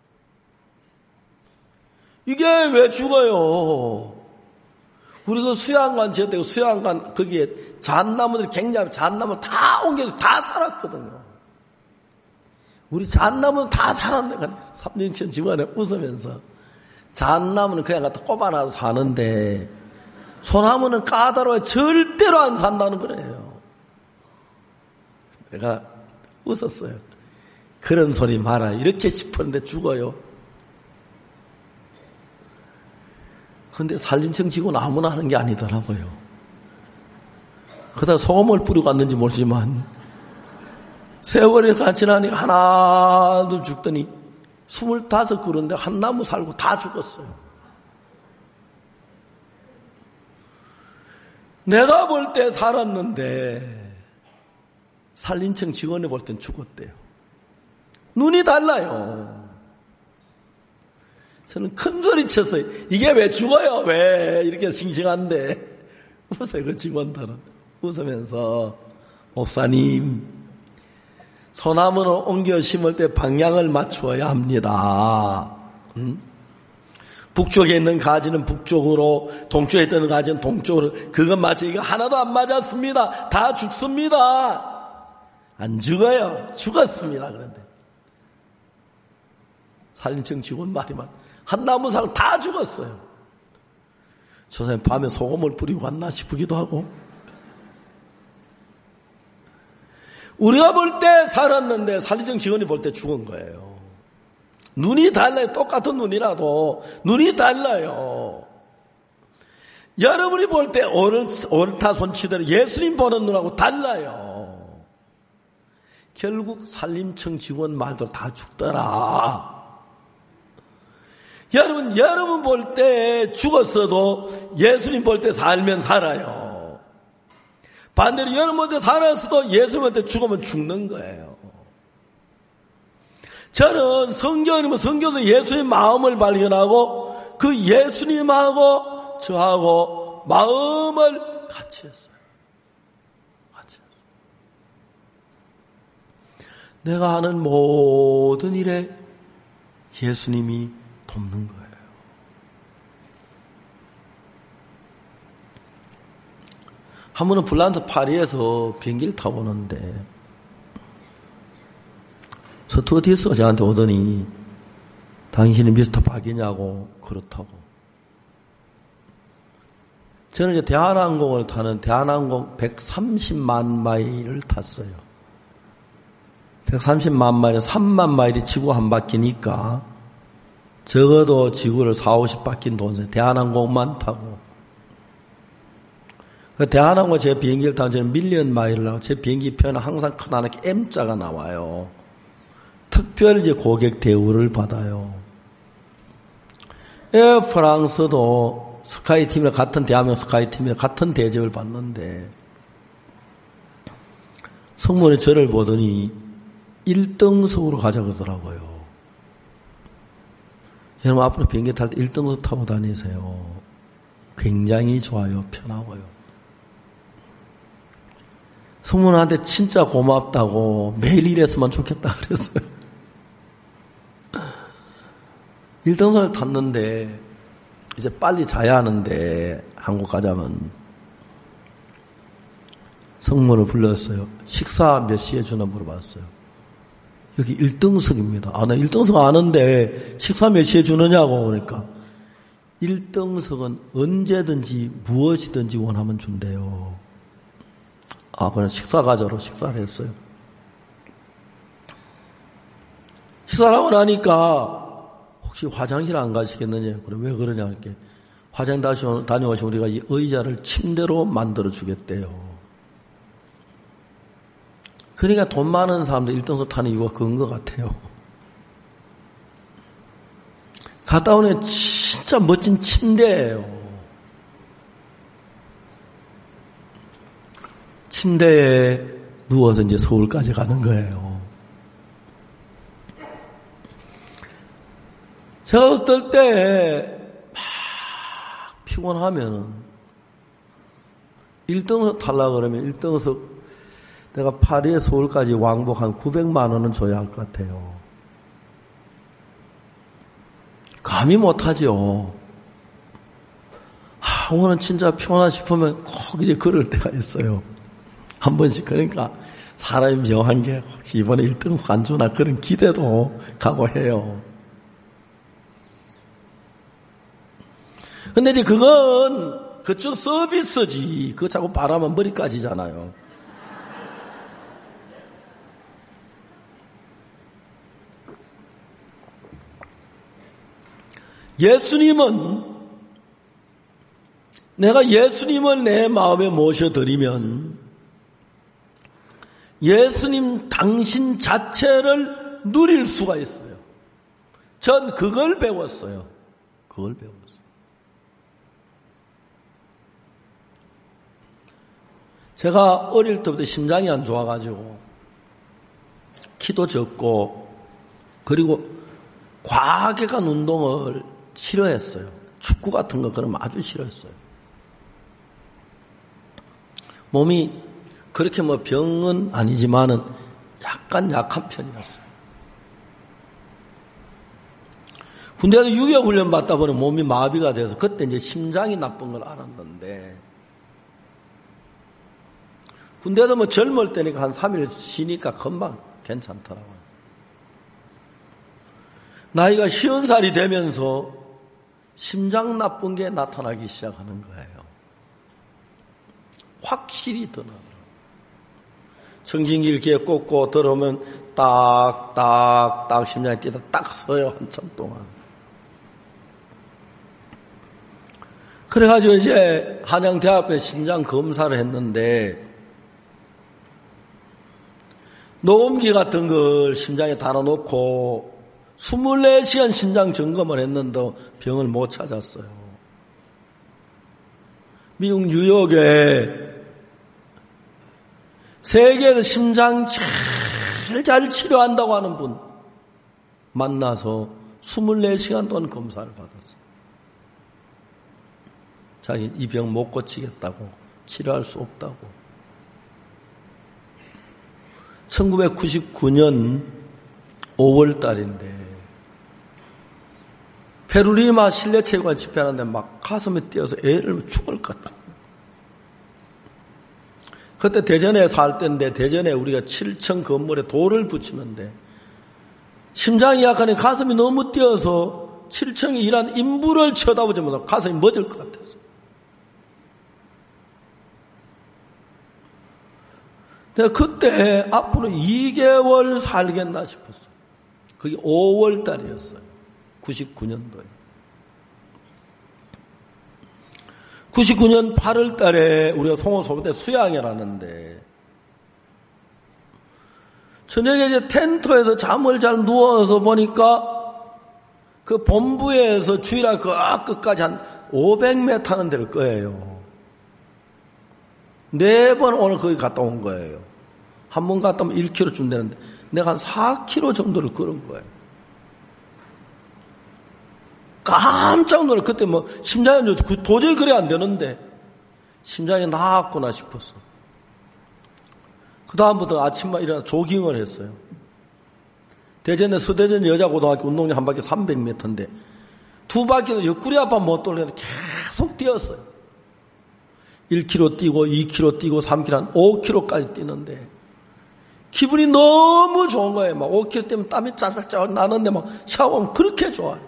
이게 왜 죽어요? 우리 그 수양관 지었대요. 수양관 거기에 잣나무들 굉장히 잣나무를 다 옮겨서 다 살았거든요. 우리 잣나무는 다 살았네. 3년천 집안에 웃으면서 잣나무는 그냥 갖다 꼽아놔도 사는데 소나무는 까다로워 절대로 안 산다는 거예요. 내가 웃었어요. 그런 소리 마라. 이렇게 싶었는데 죽어요. 근데 산림청 직원 아무나 하는 게 아니더라고요. 그러다 소금을 뿌리고 왔는지 모르지만 세월이 같이 나니까 하나도 죽더니 25그루인데 한 나무 살고 다 죽었어요. 내가 볼 때 살았는데 산림청 직원이 볼 땐 죽었대요. 눈이 달라요. 저는 큰 소리 쳤어요. 이게 왜 죽어요? 왜 이렇게 싱싱한데? 웃어요. 그 직원들은 웃으면서 목사님 소나무는 옮겨 심을 때 방향을 맞추어야 합니다. 북쪽에 있는 가지는 북쪽으로, 동쪽에 있는 가지는 동쪽으로. 그건 맞추기가 하나도 안 맞았습니다. 다 죽습니다. 안 죽어요. 죽었습니다. 그런데 산림청 직원 말이만 한 나무 살 다 죽었어요. 저 사람 밤에 소금을 뿌리고 왔나 싶기도 하고. 우리가 볼 때 살았는데 산림청 직원이 볼 때 죽은 거예요. 눈이 달라요. 똑같은 눈이라도 눈이 달라요. 여러분이 볼 때 옳다 손치대로 예수님 보는 눈하고 달라요. 결국 산림청 직원 말도 다 죽더라. 여러분 볼 때 죽었어도 예수님 볼 때 살면 살아요. 반대로 여러분 볼 때 살았어도 예수님 볼 때 죽으면 죽는 거예요. 저는 성경에서 예수님 마음을 발견하고 그 예수님하고 저하고 마음을 같이 했어요. 내가 하는 모든 일에 예수님이 돕는 거예요. 한 번은 불란서 파리에서 비행기를 타고 오는데 스튜어디스가 저한테 오더니 당신이 미스터 박이냐고. 그렇다고. 저는 이제 대한항공을 타는 대한항공 130만 마일을 탔어요. 130만 마일, 3만 마일이 지구 한 바퀴니까 적어도 지구를 40-50바퀴는 도는 대한항공만 타고. 대한항공 제 비행기를 타면 저는 밀리언 마일을 하고 제 비행기 표는 항상 크다랗게 M자가 나와요. 특별 이제 고객 대우를 받아요. 에어프랑스도 스카이팀이랑 같은 대한민국 스카이팀이랑 같은 대접을 받는데 성문에 저를 보더니 1등석으로 가자 그러더라고요. 여러분 앞으로 비행기 탈 때 1등석 타고 다니세요. 굉장히 좋아요. 편하고요. 성문한테 진짜 고맙다고 매일 이랬으면 좋겠다 그랬어요. 1등석을 탔는데 이제 빨리 자야 하는데 한국 가자면 성문을 불렀어요. 식사 몇 시에 주나 물어봤어요. 여기 1등석입니다. 나 1등석 아는데 식사 몇 시에 주느냐고. 그러니까 1등석은 언제든지 무엇이든지 원하면 준대요. 그냥 식사 가자로 식사를 했어요. 식사를 하고 나니까 혹시 화장실 안 가시겠느냐? 그래, 왜 그러냐? 이렇게 화장실 다녀오시면 우리가 이 의자를 침대로 만들어 주겠대요. 그러니까 돈 많은 사람들 1등석 타는 이유가 그건 것 같아요. 갔다 오니 진짜 멋진 침대예요. 침대에 누워서 이제 서울까지 가는 거예요. 제가 어떨 때 막 피곤하면은 1등석 타려고 그러면 1등석 내가 파리에서 서울까지 왕복 한 900만 원은 줘야 할 것 같아요. 감히 못하죠. 오늘은 진짜 피곤하다 싶으면 꼭 이제 그럴 때가 있어요. 한 번씩. 그러니까 사람이 묘한 게 혹시 이번에 1등석 안 주나 그런 기대도 각오해요. 근데 이제 그건 그쪽 서비스지. 그거 자꾸 바라면 머리까지잖아요. 예수님은 내가 예수님을 내 마음에 모셔드리면 예수님 당신 자체를 누릴 수가 있어요. 전 그걸 배웠어요. 그걸 배웠어요. 제가 어릴 때부터 심장이 안 좋아가지고 키도 적고 그리고 과하게 간 운동을 싫어했어요. 축구 같은 거 그러면 아주 싫어했어요. 몸이 그렇게 뭐 병은 아니지만은 약간 약한 편이었어요. 군대에서 6.25 훈련 받다 보니 몸이 마비가 돼서 그때 이제 심장이 나쁜 걸 알았는데 군대도 뭐 젊을 때니까 한 3일 쉬니까 금방 괜찮더라고요. 나이가 50살이 되면서 심장 나쁜 게 나타나기 시작하는 거예요. 확실히 드러나더라고요. 청진기 이렇게 꽂고 들어오면 딱딱딱 심장이 뛰다 딱 서요. 한참 동안. 그래가지고 이제 한양대학교에 심장 검사를 했는데 녹음기 같은 걸 심장에 달아놓고 24시간 심장 점검을 했는데 병을 못 찾았어요. 미국 뉴욕에 세계에서 심장 제일 잘 치료한다고 하는 분 만나서 24시간 동안 검사를 받았어요. 자기 이 병 못 고치겠다고, 치료할 수 없다고. 1999년 5월 달인데 페루리마 실내체육관 집회하는데 막 가슴에 뛰어서 애를 죽을 것 같다. 그때 대전에 살 때인데 대전에 우리가 7층 건물에 돌을 붙이는데 심장이 약하니 가슴이 너무 뛰어서 7층에 일하는 인부를 쳐다보자마자 가슴이 멎을 것 같았어. 내가 그때 앞으로 2개월 살겠나 싶었어요. 그게 5월 달이었어요. 99년도에. 99년 8월 달에 우리가 송호소부대 수양을 하는데 저녁에 이제 텐트에서 잠을 잘 누워서 보니까 그 본부에서 주일날 그 끝까지 한 500m 하는 데를 거예요. 4번 오늘 거기 갔다 온 거예요. 한 번 갔다 오면 1km쯤 되는데 내가 한 4km 정도를 걸은 거예요. 깜짝 놀라. 그때 뭐 심장이 도저히 그래 안 되는데 심장이 나았구나 싶었어. 그 다음부터 아침만 일어나 조깅을 했어요. 대전에 서대전 여자고등학교 운동장 한 바퀴 300m인데 2바퀴도 옆구리 아파 못 돌리는데 계속 뛰었어요. 1km 뛰고 2km 뛰고 3km 한 5km까지 뛰는데 기분이 너무 좋은 거예요. 막 5km 뛰면 땀이 짤짝짤 나는데 막 샤워하면 그렇게 좋아요.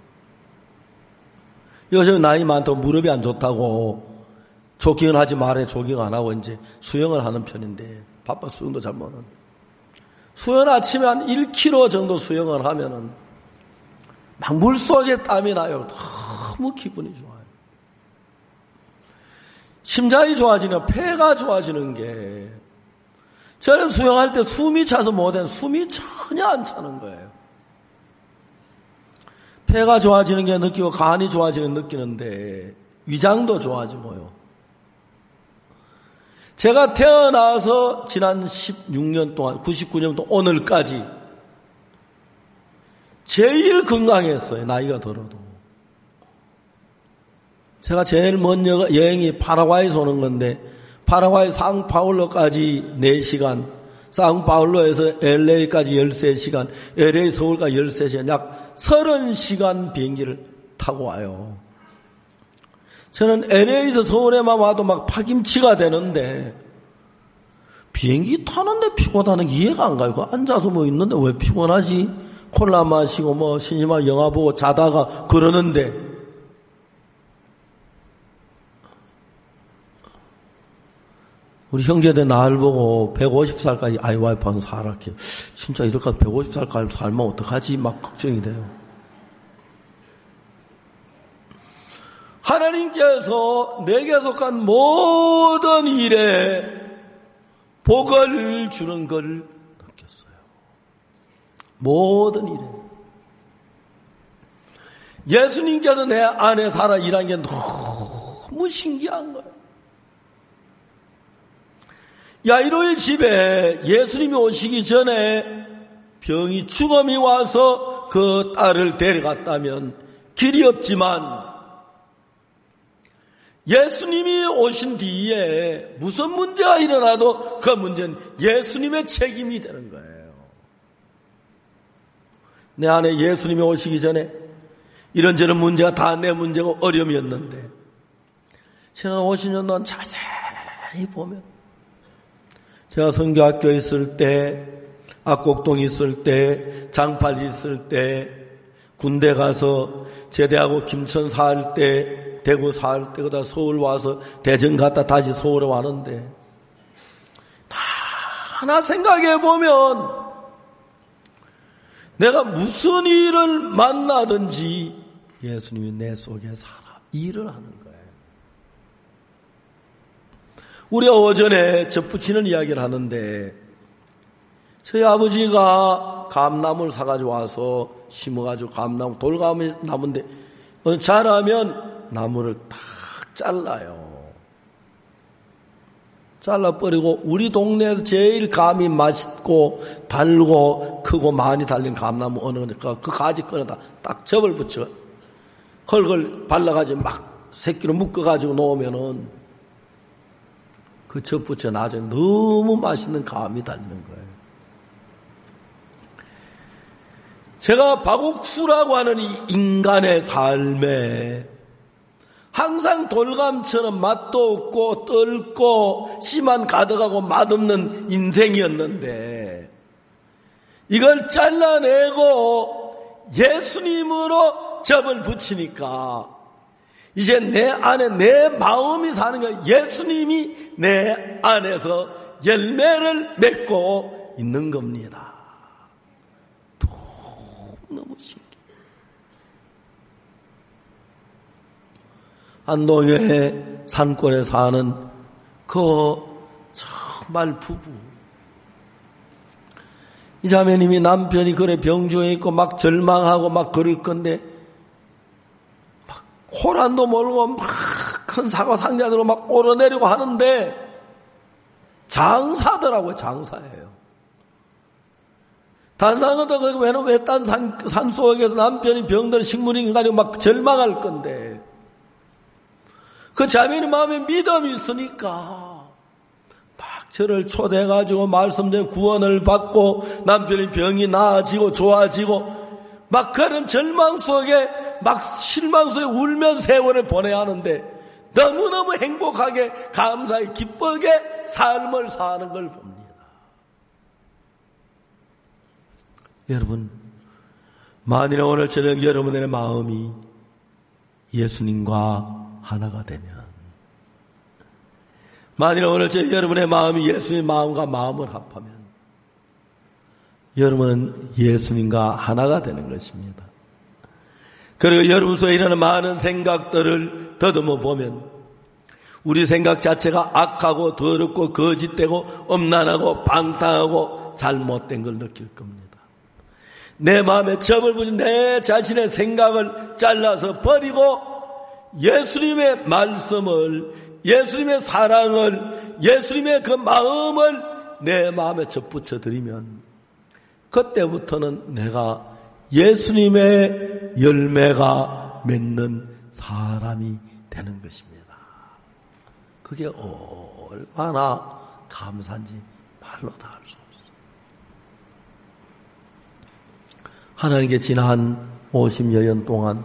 요즘 나이 많다고 무릎이 안 좋다고 조깅을 하지 말아야 조깅 안 하고 이제 수영을 하는 편인데 바빠 수영도 잘 못하는. 수영 아침에 한 1km 정도 수영을 하면은 막 물속에 땀이 나요. 너무 기분이 좋아요. 심장이 좋아지는 폐가 좋아지는 게 저는 수영할 때 숨이 차서 못해 숨이 전혀 안 차는 거예요. 폐가 좋아지는 게 느끼고 간이 좋아지는 느끼는데 위장도 좋아지고요. 제가 태어나서 지난 16년 동안 99년부터 오늘까지 제일 건강했어요. 나이가 들어도. 제가 제일 먼 여행이 파라과이에서 오는 건데 파라과이 상파울로까지 4시간, 상파울로에서 LA까지 13시간, LA 서울까지 13시간, 약 30시간 비행기를 타고 와요. 저는 LA에서 서울에만 와도 막 파김치가 되는데 비행기 타는데 피곤하는 게 이해가 안 가요. 앉아서 뭐 있는데 왜 피곤하지? 콜라 마시고 뭐 심심하게 영화 보고 자다가 그러는데 우리 형제들 나를 보고 150살까지 아이 와이프하고 살았게 진짜 이렇게 150살까지 살면 어떡하지? 막 걱정이 돼요. 하나님께서 내게 속한 모든 일에 복을 주는 걸 느꼈어요. 모든 일에. 예수님께서 내 안에 살아 일한 게 너무 신기한 거예요. 야이로의 집에 예수님이 오시기 전에 병이 죽음이 와서 그 딸을 데려갔다면 길이 없지만 예수님이 오신 뒤에 무슨 문제가 일어나도 그 문제는 예수님의 책임이 되는 거예요. 내 안에 예수님이 오시기 전에 이런저런 문제가 다 내 문제고 어려움이었는데 지난 50년 동안 자세히 보면 제가 선교학교에 있을 때, 악곡동에 있을 때, 장팔 있을 때, 군대 가서 제대하고 김천 살 때, 대구 살 때, 그다 서울 와서 대전 갔다 다시 서울에 왔는데 다 하나 생각해 보면 내가 무슨 일을 만나든지 예수님이 내 속에 살아 일을 하는 거예요. 우리가 오전에 접붙이는 이야기를 하는데 저희 아버지가 감나무를 사가지고 와서 심어가지고 감나무 돌감나무인데 자라면 나무를 딱 잘라요. 잘라버리고 우리 동네에서 제일 감이 맛있고 달고 크고 많이 달린 감나무 어느 거니까 그 가지 꺼내다 딱 접을 붙여 헐걸 발라가지고 막 새끼로 묶어가지고 놓으면은 그 접 붙여 나중에 너무 맛있는 감이 달리는 거예요. 제가 박옥수라고 하는 이 인간의 삶에 항상 돌감처럼 맛도 없고 떫고 씨만 가득하고 맛없는 인생이었는데 이걸 잘라내고 예수님으로 접을 붙이니까 이제 내 안에 내 마음이 사는 거예요. 예수님이 내 안에서 열매를 맺고 있는 겁니다. 너무 신기해요. 안동의 산골에 사는 그 정말 부부. 이 자매님이 남편이 그래 병중에 있고 막 절망하고 막 그럴 건데 막 호란도 몰고 막 큰 사과 상자들로 막 오르내리고 하는데 장사더라고요. 장사예요. 단상어도 왜 딴 산속에서 남편이 병든 식물인간이 막 절망할 건데 그 자매님 마음에 믿음이 있으니까 막 저를 초대해가지고 말씀대로 구원을 받고 남편이 병이 나아지고 좋아지고 막 그런 절망 속에 막 실망 속에 울면 세월을 보내야 하는데 너무너무 행복하게 감사하게 기쁘게 삶을 사는 걸 봅니다. 여러분, 만일 오늘 저녁 여러분의 마음이 예수님과 하나가 되면, 만일 오늘 저녁 여러분의 마음이 예수님 마음과 마음을 합하면 여러분은 예수님과 하나가 되는 것입니다. 그리고 여러분 속에 일어나는 많은 생각들을 더듬어 보면 우리 생각 자체가 악하고 더럽고 거짓되고 엄난하고 방탕하고 잘못된 걸 느낄 겁니다. 내 마음에 접을 붙인 내 자신의 생각을 잘라서 버리고 예수님의 말씀을, 예수님의 사랑을, 예수님의 그 마음을 내 마음에 접붙여 드리면 그때부터는 내가 예수님의 열매가 맺는 사람이 되는 것입니다. 그게 얼마나 감사한지 말로 다 알 수 없어요. 하나님께 지난 50여 년 동안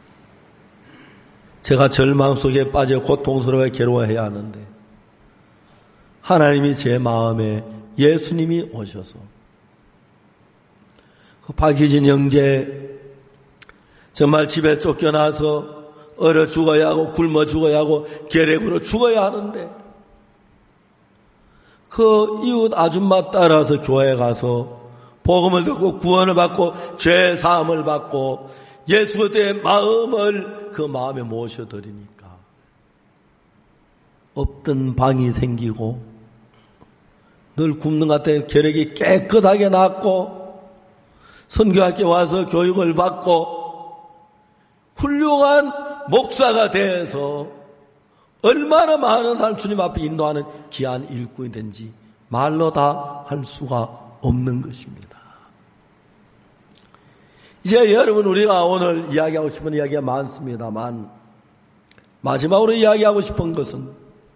제가 절망 속에 빠져 고통스러워 괴로워해야 하는데 하나님이 제 마음에 예수님이 오셔서 그 박희진 형제 정말 집에 쫓겨나서 얼어 죽어야 하고 굶어 죽어야 하고 계략으로 죽어야 하는데 그 이웃 아줌마 따라서 교회에 가서 복음을 듣고 구원을 받고 죄 사함을 받고 예수의 마음을 그 마음에 모셔드리니까 없던 방이 생기고 늘 굶는 것 같은 계략이 깨끗하게 났고 선교학교 와서 교육을 받고 훌륭한 목사가 돼서 얼마나 많은 사람 주님 앞에 인도하는 귀한 일꾼이 된지 말로 다 할 수가 없는 것입니다. 이제 여러분 우리가 오늘 이야기하고 싶은 이야기가 많습니다만 마지막으로 이야기하고 싶은 것은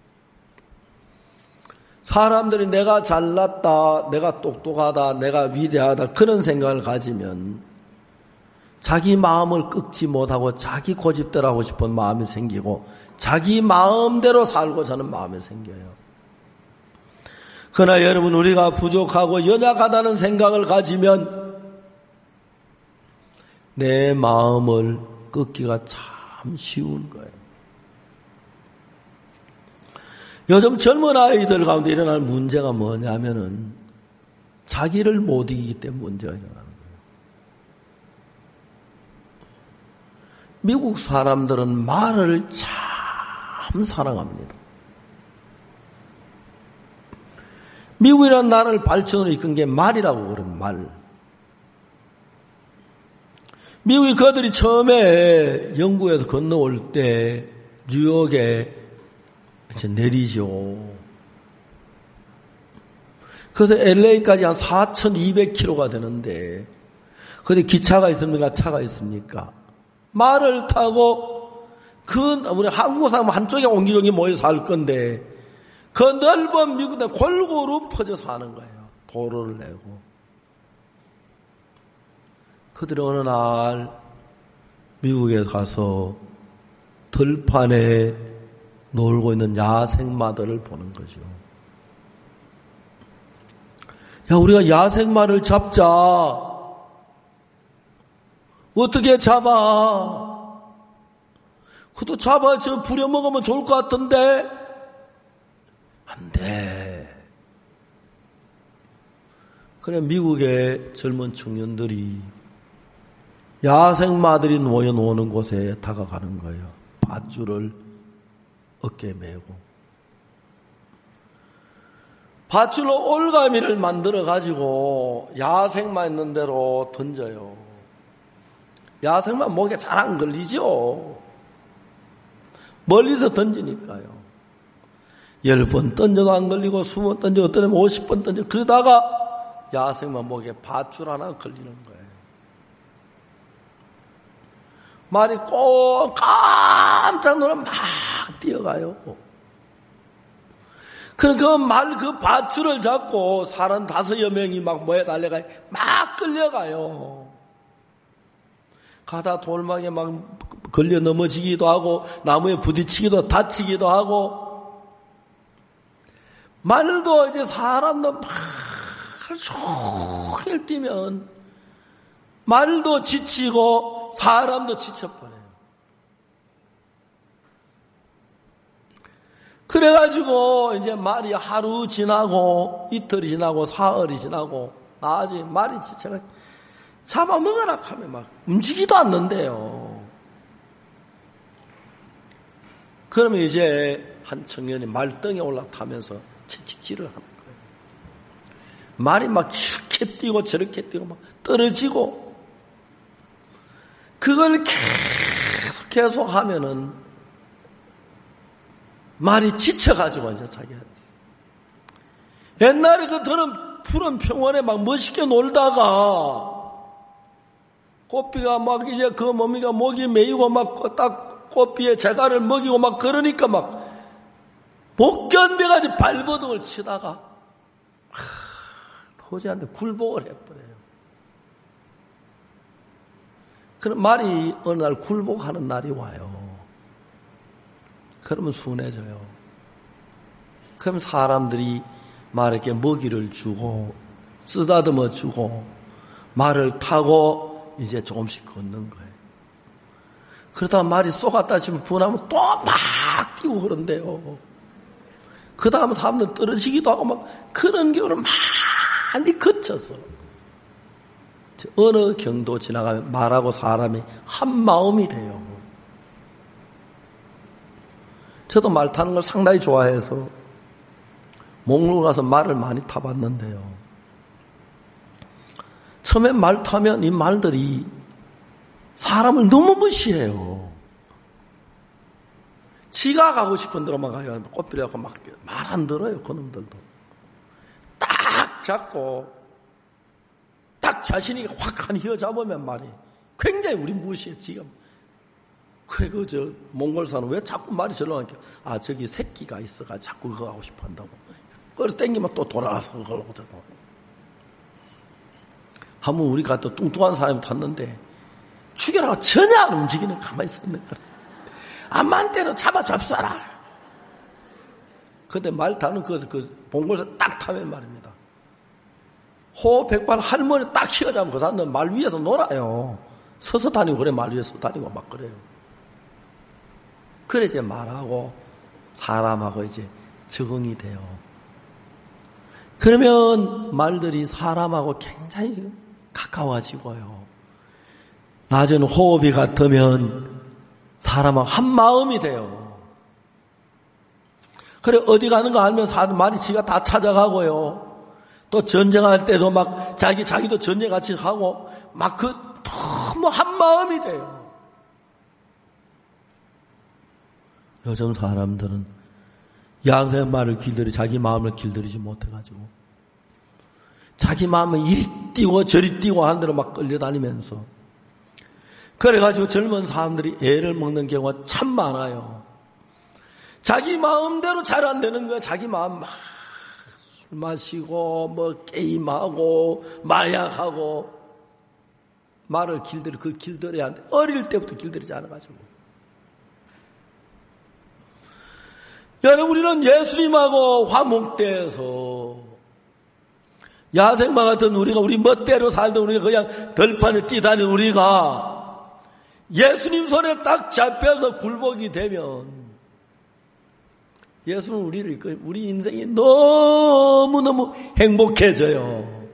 사람들이 내가 잘났다, 내가 똑똑하다, 내가 위대하다 그런 생각을 가지면 자기 마음을 꺾지 못하고 자기 고집대로 하고 싶은 마음이 생기고 자기 마음대로 살고자 하는 마음이 생겨요. 그러나 여러분 우리가 부족하고 연약하다는 생각을 가지면 내 마음을 꺾기가 참 쉬운 거예요. 요즘 젊은 아이들 가운데 일어나는 문제가 뭐냐면은 자기를 못 이기기 때문에 문제가 일어나는 거예요. 미국 사람들은 말을 참 사랑합니다. 미국이라는 나라를 발전으로 이끈 게 말이라고 그런 말. 미국이 그들이 처음에 영국에서 건너올 때 뉴욕에 이제 내리죠. 그래서 LA까지 한 4,200km가 되는데 거기 기차가 있습니까? 차가 있습니까? 말을 타고 우리 한국 사람 한쪽에 옹기종기 모여 살 건데 그 넓은 미국에 골고루 퍼져 사는 거예요. 도로를 내고. 그들이 어느 날 미국에 가서 들판에 놀고 있는 야생마들을 보는 거죠. 야, 우리가 야생마를 잡자. 어떻게 잡아? 그것도 잡아 저 부려먹으면 좋을 것 같은데 안 돼. 그래 미국의 젊은 청년들이 야생마들이 모여 노는 곳에 다가가는 거예요. 밧줄을 어깨에 메고 밧줄로 올가미를 만들어 가지고 야생마 있는 대로 던져요. 야생마 목에 잘 안 걸리죠. 멀리서 던지니까요. 10번 던져도 안 걸리고 20번 던져도 어떤 50번 던져 그러다가 야생마 목에 밧줄 하나 걸리는 거예요. 말이 꼭 깜짝 놀라 막 뛰어가요. 그 밧줄을 잡고 35여 명이 막 모여 달려가요. 막 끌려가요. 가다 돌망에 막 걸려 넘어지기도 하고 나무에 부딪히기도 다치기도 하고 말도 이제 사람도 막 종일 뛰면 말도 지치고 사람도 지쳐버려요. 그래가지고 이제 말이 하루 지나고 이틀이 지나고 사흘이 지나고 나중에 말이 지쳐가지고 잡아먹으라 하면 막 움직이도 않는데요. 그러면 이제 한 청년이 말등에 올라타면서 채찍질을 하는 거예요. 말이 막 이렇게 뛰고 저렇게 뛰고 막 떨어지고 그걸 계속 하면은 말이 지쳐가지고 이제 자기가 옛날에 그 푸른 평원에 막 멋있게 놀다가 꽃비가 막 이제 그 뭡니까 목이 메이고 막 딱 꽃비에 재갈을 먹이고 막 그러니까 막 못 견뎌가지고 발버둥을 치다가 도저히 안 돼 굴복을 해버려요. 그럼 말이 어느 날 굴복하는 날이 와요. 그러면 순해져요. 그럼 사람들이 말에게 먹이를 주고 쓰다듬어 주고 말을 타고 이제 조금씩 걷는 거예요. 그러다가 말이 쏘갔다 싶으면 분하면 또 막 뛰고 그런데요. 그 다음 사람들 떨어지기도 하고 막 그런 경우를 많이 거쳐서 어느 경도 지나가면 말하고 사람이 한 마음이 돼요. 저도 말 타는 걸 상당히 좋아해서 몽골 가서 말을 많이 타봤는데요. 처음에 말 타면 이 말들이 사람을 너무 무시해요. 지가 가고 싶은 데로만 가요. 꽃피려고 막 말 안 들어요. 그놈들도. 딱 잡고 딱 자신이 확 휘어잡으면 말이 굉장히 우리 무시해. 지금 저 몽골사는 왜 자꾸 말이 절로 하니까 저기 새끼가 있어가 자꾸 그거 하고 싶어 한다고. 그걸 땡기면 또 돌아가서 그걸 하고. 한번 우리가 또 뚱뚱한 사람이 탔는데 죽여라고 전혀 안 움직이는 가만히 서 있는 거라. 암만 때로 잡아잡숴라. 근데 말 타는 그 몽골사 딱 타면 말입니다. 호 백발 할머니 딱 휘어잡으면 그 사람은 말 위에서 놀아요. 서서 다니고 그래 말 위에서 다니고 막 그래요. 그래 이제 말하고 사람하고 이제 적응이 돼요. 그러면 말들이 사람하고 굉장히 가까워지고요. 낮은 호흡이 같으면 사람하고 한 마음이 돼요. 그래 어디 가는 거 알면 말이 지가 다 찾아가고요. 또 전쟁할 때도 막 자기도 전쟁 같이 하고 막 너무 한 마음이 돼요. 요즘 사람들은 양생 말을 자기 마음을 길들이지 못해가지고 자기 마음을 이리 뛰고 저리 뛰고 하는 대로 막 끌려다니면서 그래가지고 젊은 사람들이 애를 먹는 경우가 참 많아요. 자기 마음대로 잘 안 되는 거야. 자기 마음 막 술 마시고 뭐 게임하고 마약하고 말을 길들여야 하는데 어릴 때부터 길들이지 않아가지고 여러분 우리는 예수님하고 화목대에서 야생마 같은 우리가 우리 멋대로 살던 우리가 그냥 덜판에 뛰다니는 우리가 예수님 손에 딱 잡혀서 굴복이 되면 예수는 우리 인생이 너무너무 행복해져요.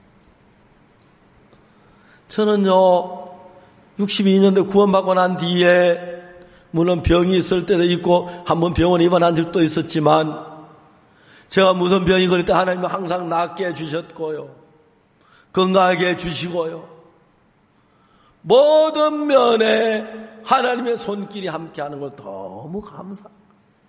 저는요 62년대 구원받고 난 뒤에 물론 병이 있을 때도 있고 한번 병원에 입원한 적도 있었지만 제가 무슨 병이 걸릴 때 하나님은 항상 낫게 해주셨고요. 건강하게 해주시고요. 모든 면에 하나님의 손길이 함께하는 걸 너무 감사합니다.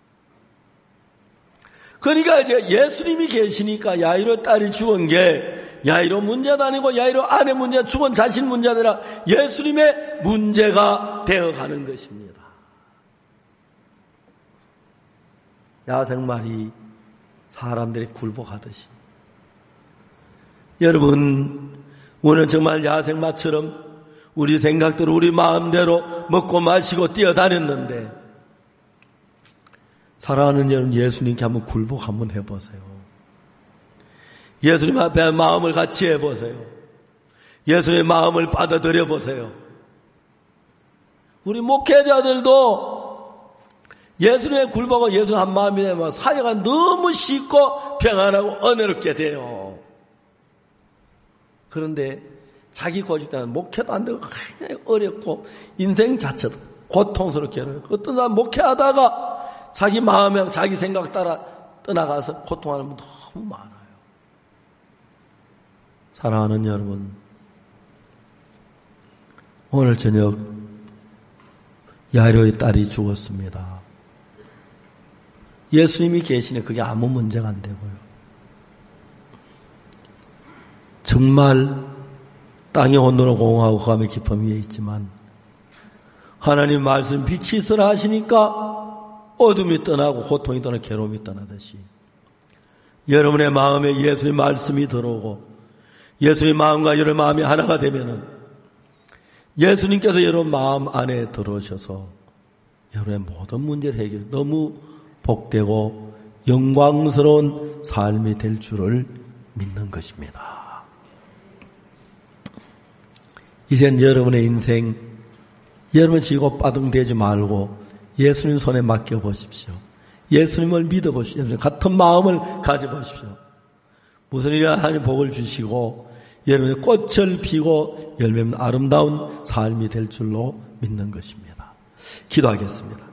그러니까 이제 예수님이 계시니까 야이로 딸이 죽은 게 야이로 문제도 아니고 야이로 아내 문제, 죽은 자신 문제가 아니라 예수님의 문제가 되어가는 것입니다. 야생말이 사람들이 굴복하듯이 여러분 오늘 정말 야생마처럼 우리 생각대로 우리 마음대로 먹고 마시고 뛰어다녔는데 사랑하는 여러분 예수님께 한번 굴복 한번 해보세요. 예수님 앞에 마음을 같이 해보세요. 예수님의 마음을 받아들여 보세요. 우리 목회자들도 예수님의 굴복과 예수 한 마음이 되면 사회가 너무 쉽고 평안하고 은혜롭게 돼요. 그런데 자기 고집 때문에 목회도 안 되고 굉장히 어렵고 인생 자체도 고통스럽게 해요. 어떤 사람 목회하다가 자기 마음에 자기 생각 따라 떠나가서 고통하는 분 너무 많아요. 사랑하는 여러분, 오늘 저녁 야이로의 딸이 죽었습니다. 예수님이 계시니 그게 아무 문제가 안 되고요. 정말 땅이 온도로 공허하고 감의 깊음 위에 있지만 하나님 말씀 빛이 있으라 하시니까 어둠이 떠나고 고통이 떠나고 괴로움이 떠나듯이 여러분의 마음에 예수의 말씀이 들어오고 예수의 마음과 여러분의 마음이 하나가 되면은 예수님께서 여러분 마음 안에 들어오셔서 여러분의 모든 문제를 해결해 너무 복되고 영광스러운 삶이 될 줄을 믿는 것입니다. 이젠 여러분의 인생 여러분 지고 빠둥대지 말고 예수님 손에 맡겨보십시오. 예수님을 믿어보십시오. 같은 마음을 가져보십시오. 무슨 일이나 하나님 복을 주시고 여러분의 꽃을 피고 열매는 아름다운 삶이 될 줄로 믿는 것입니다. 기도하겠습니다.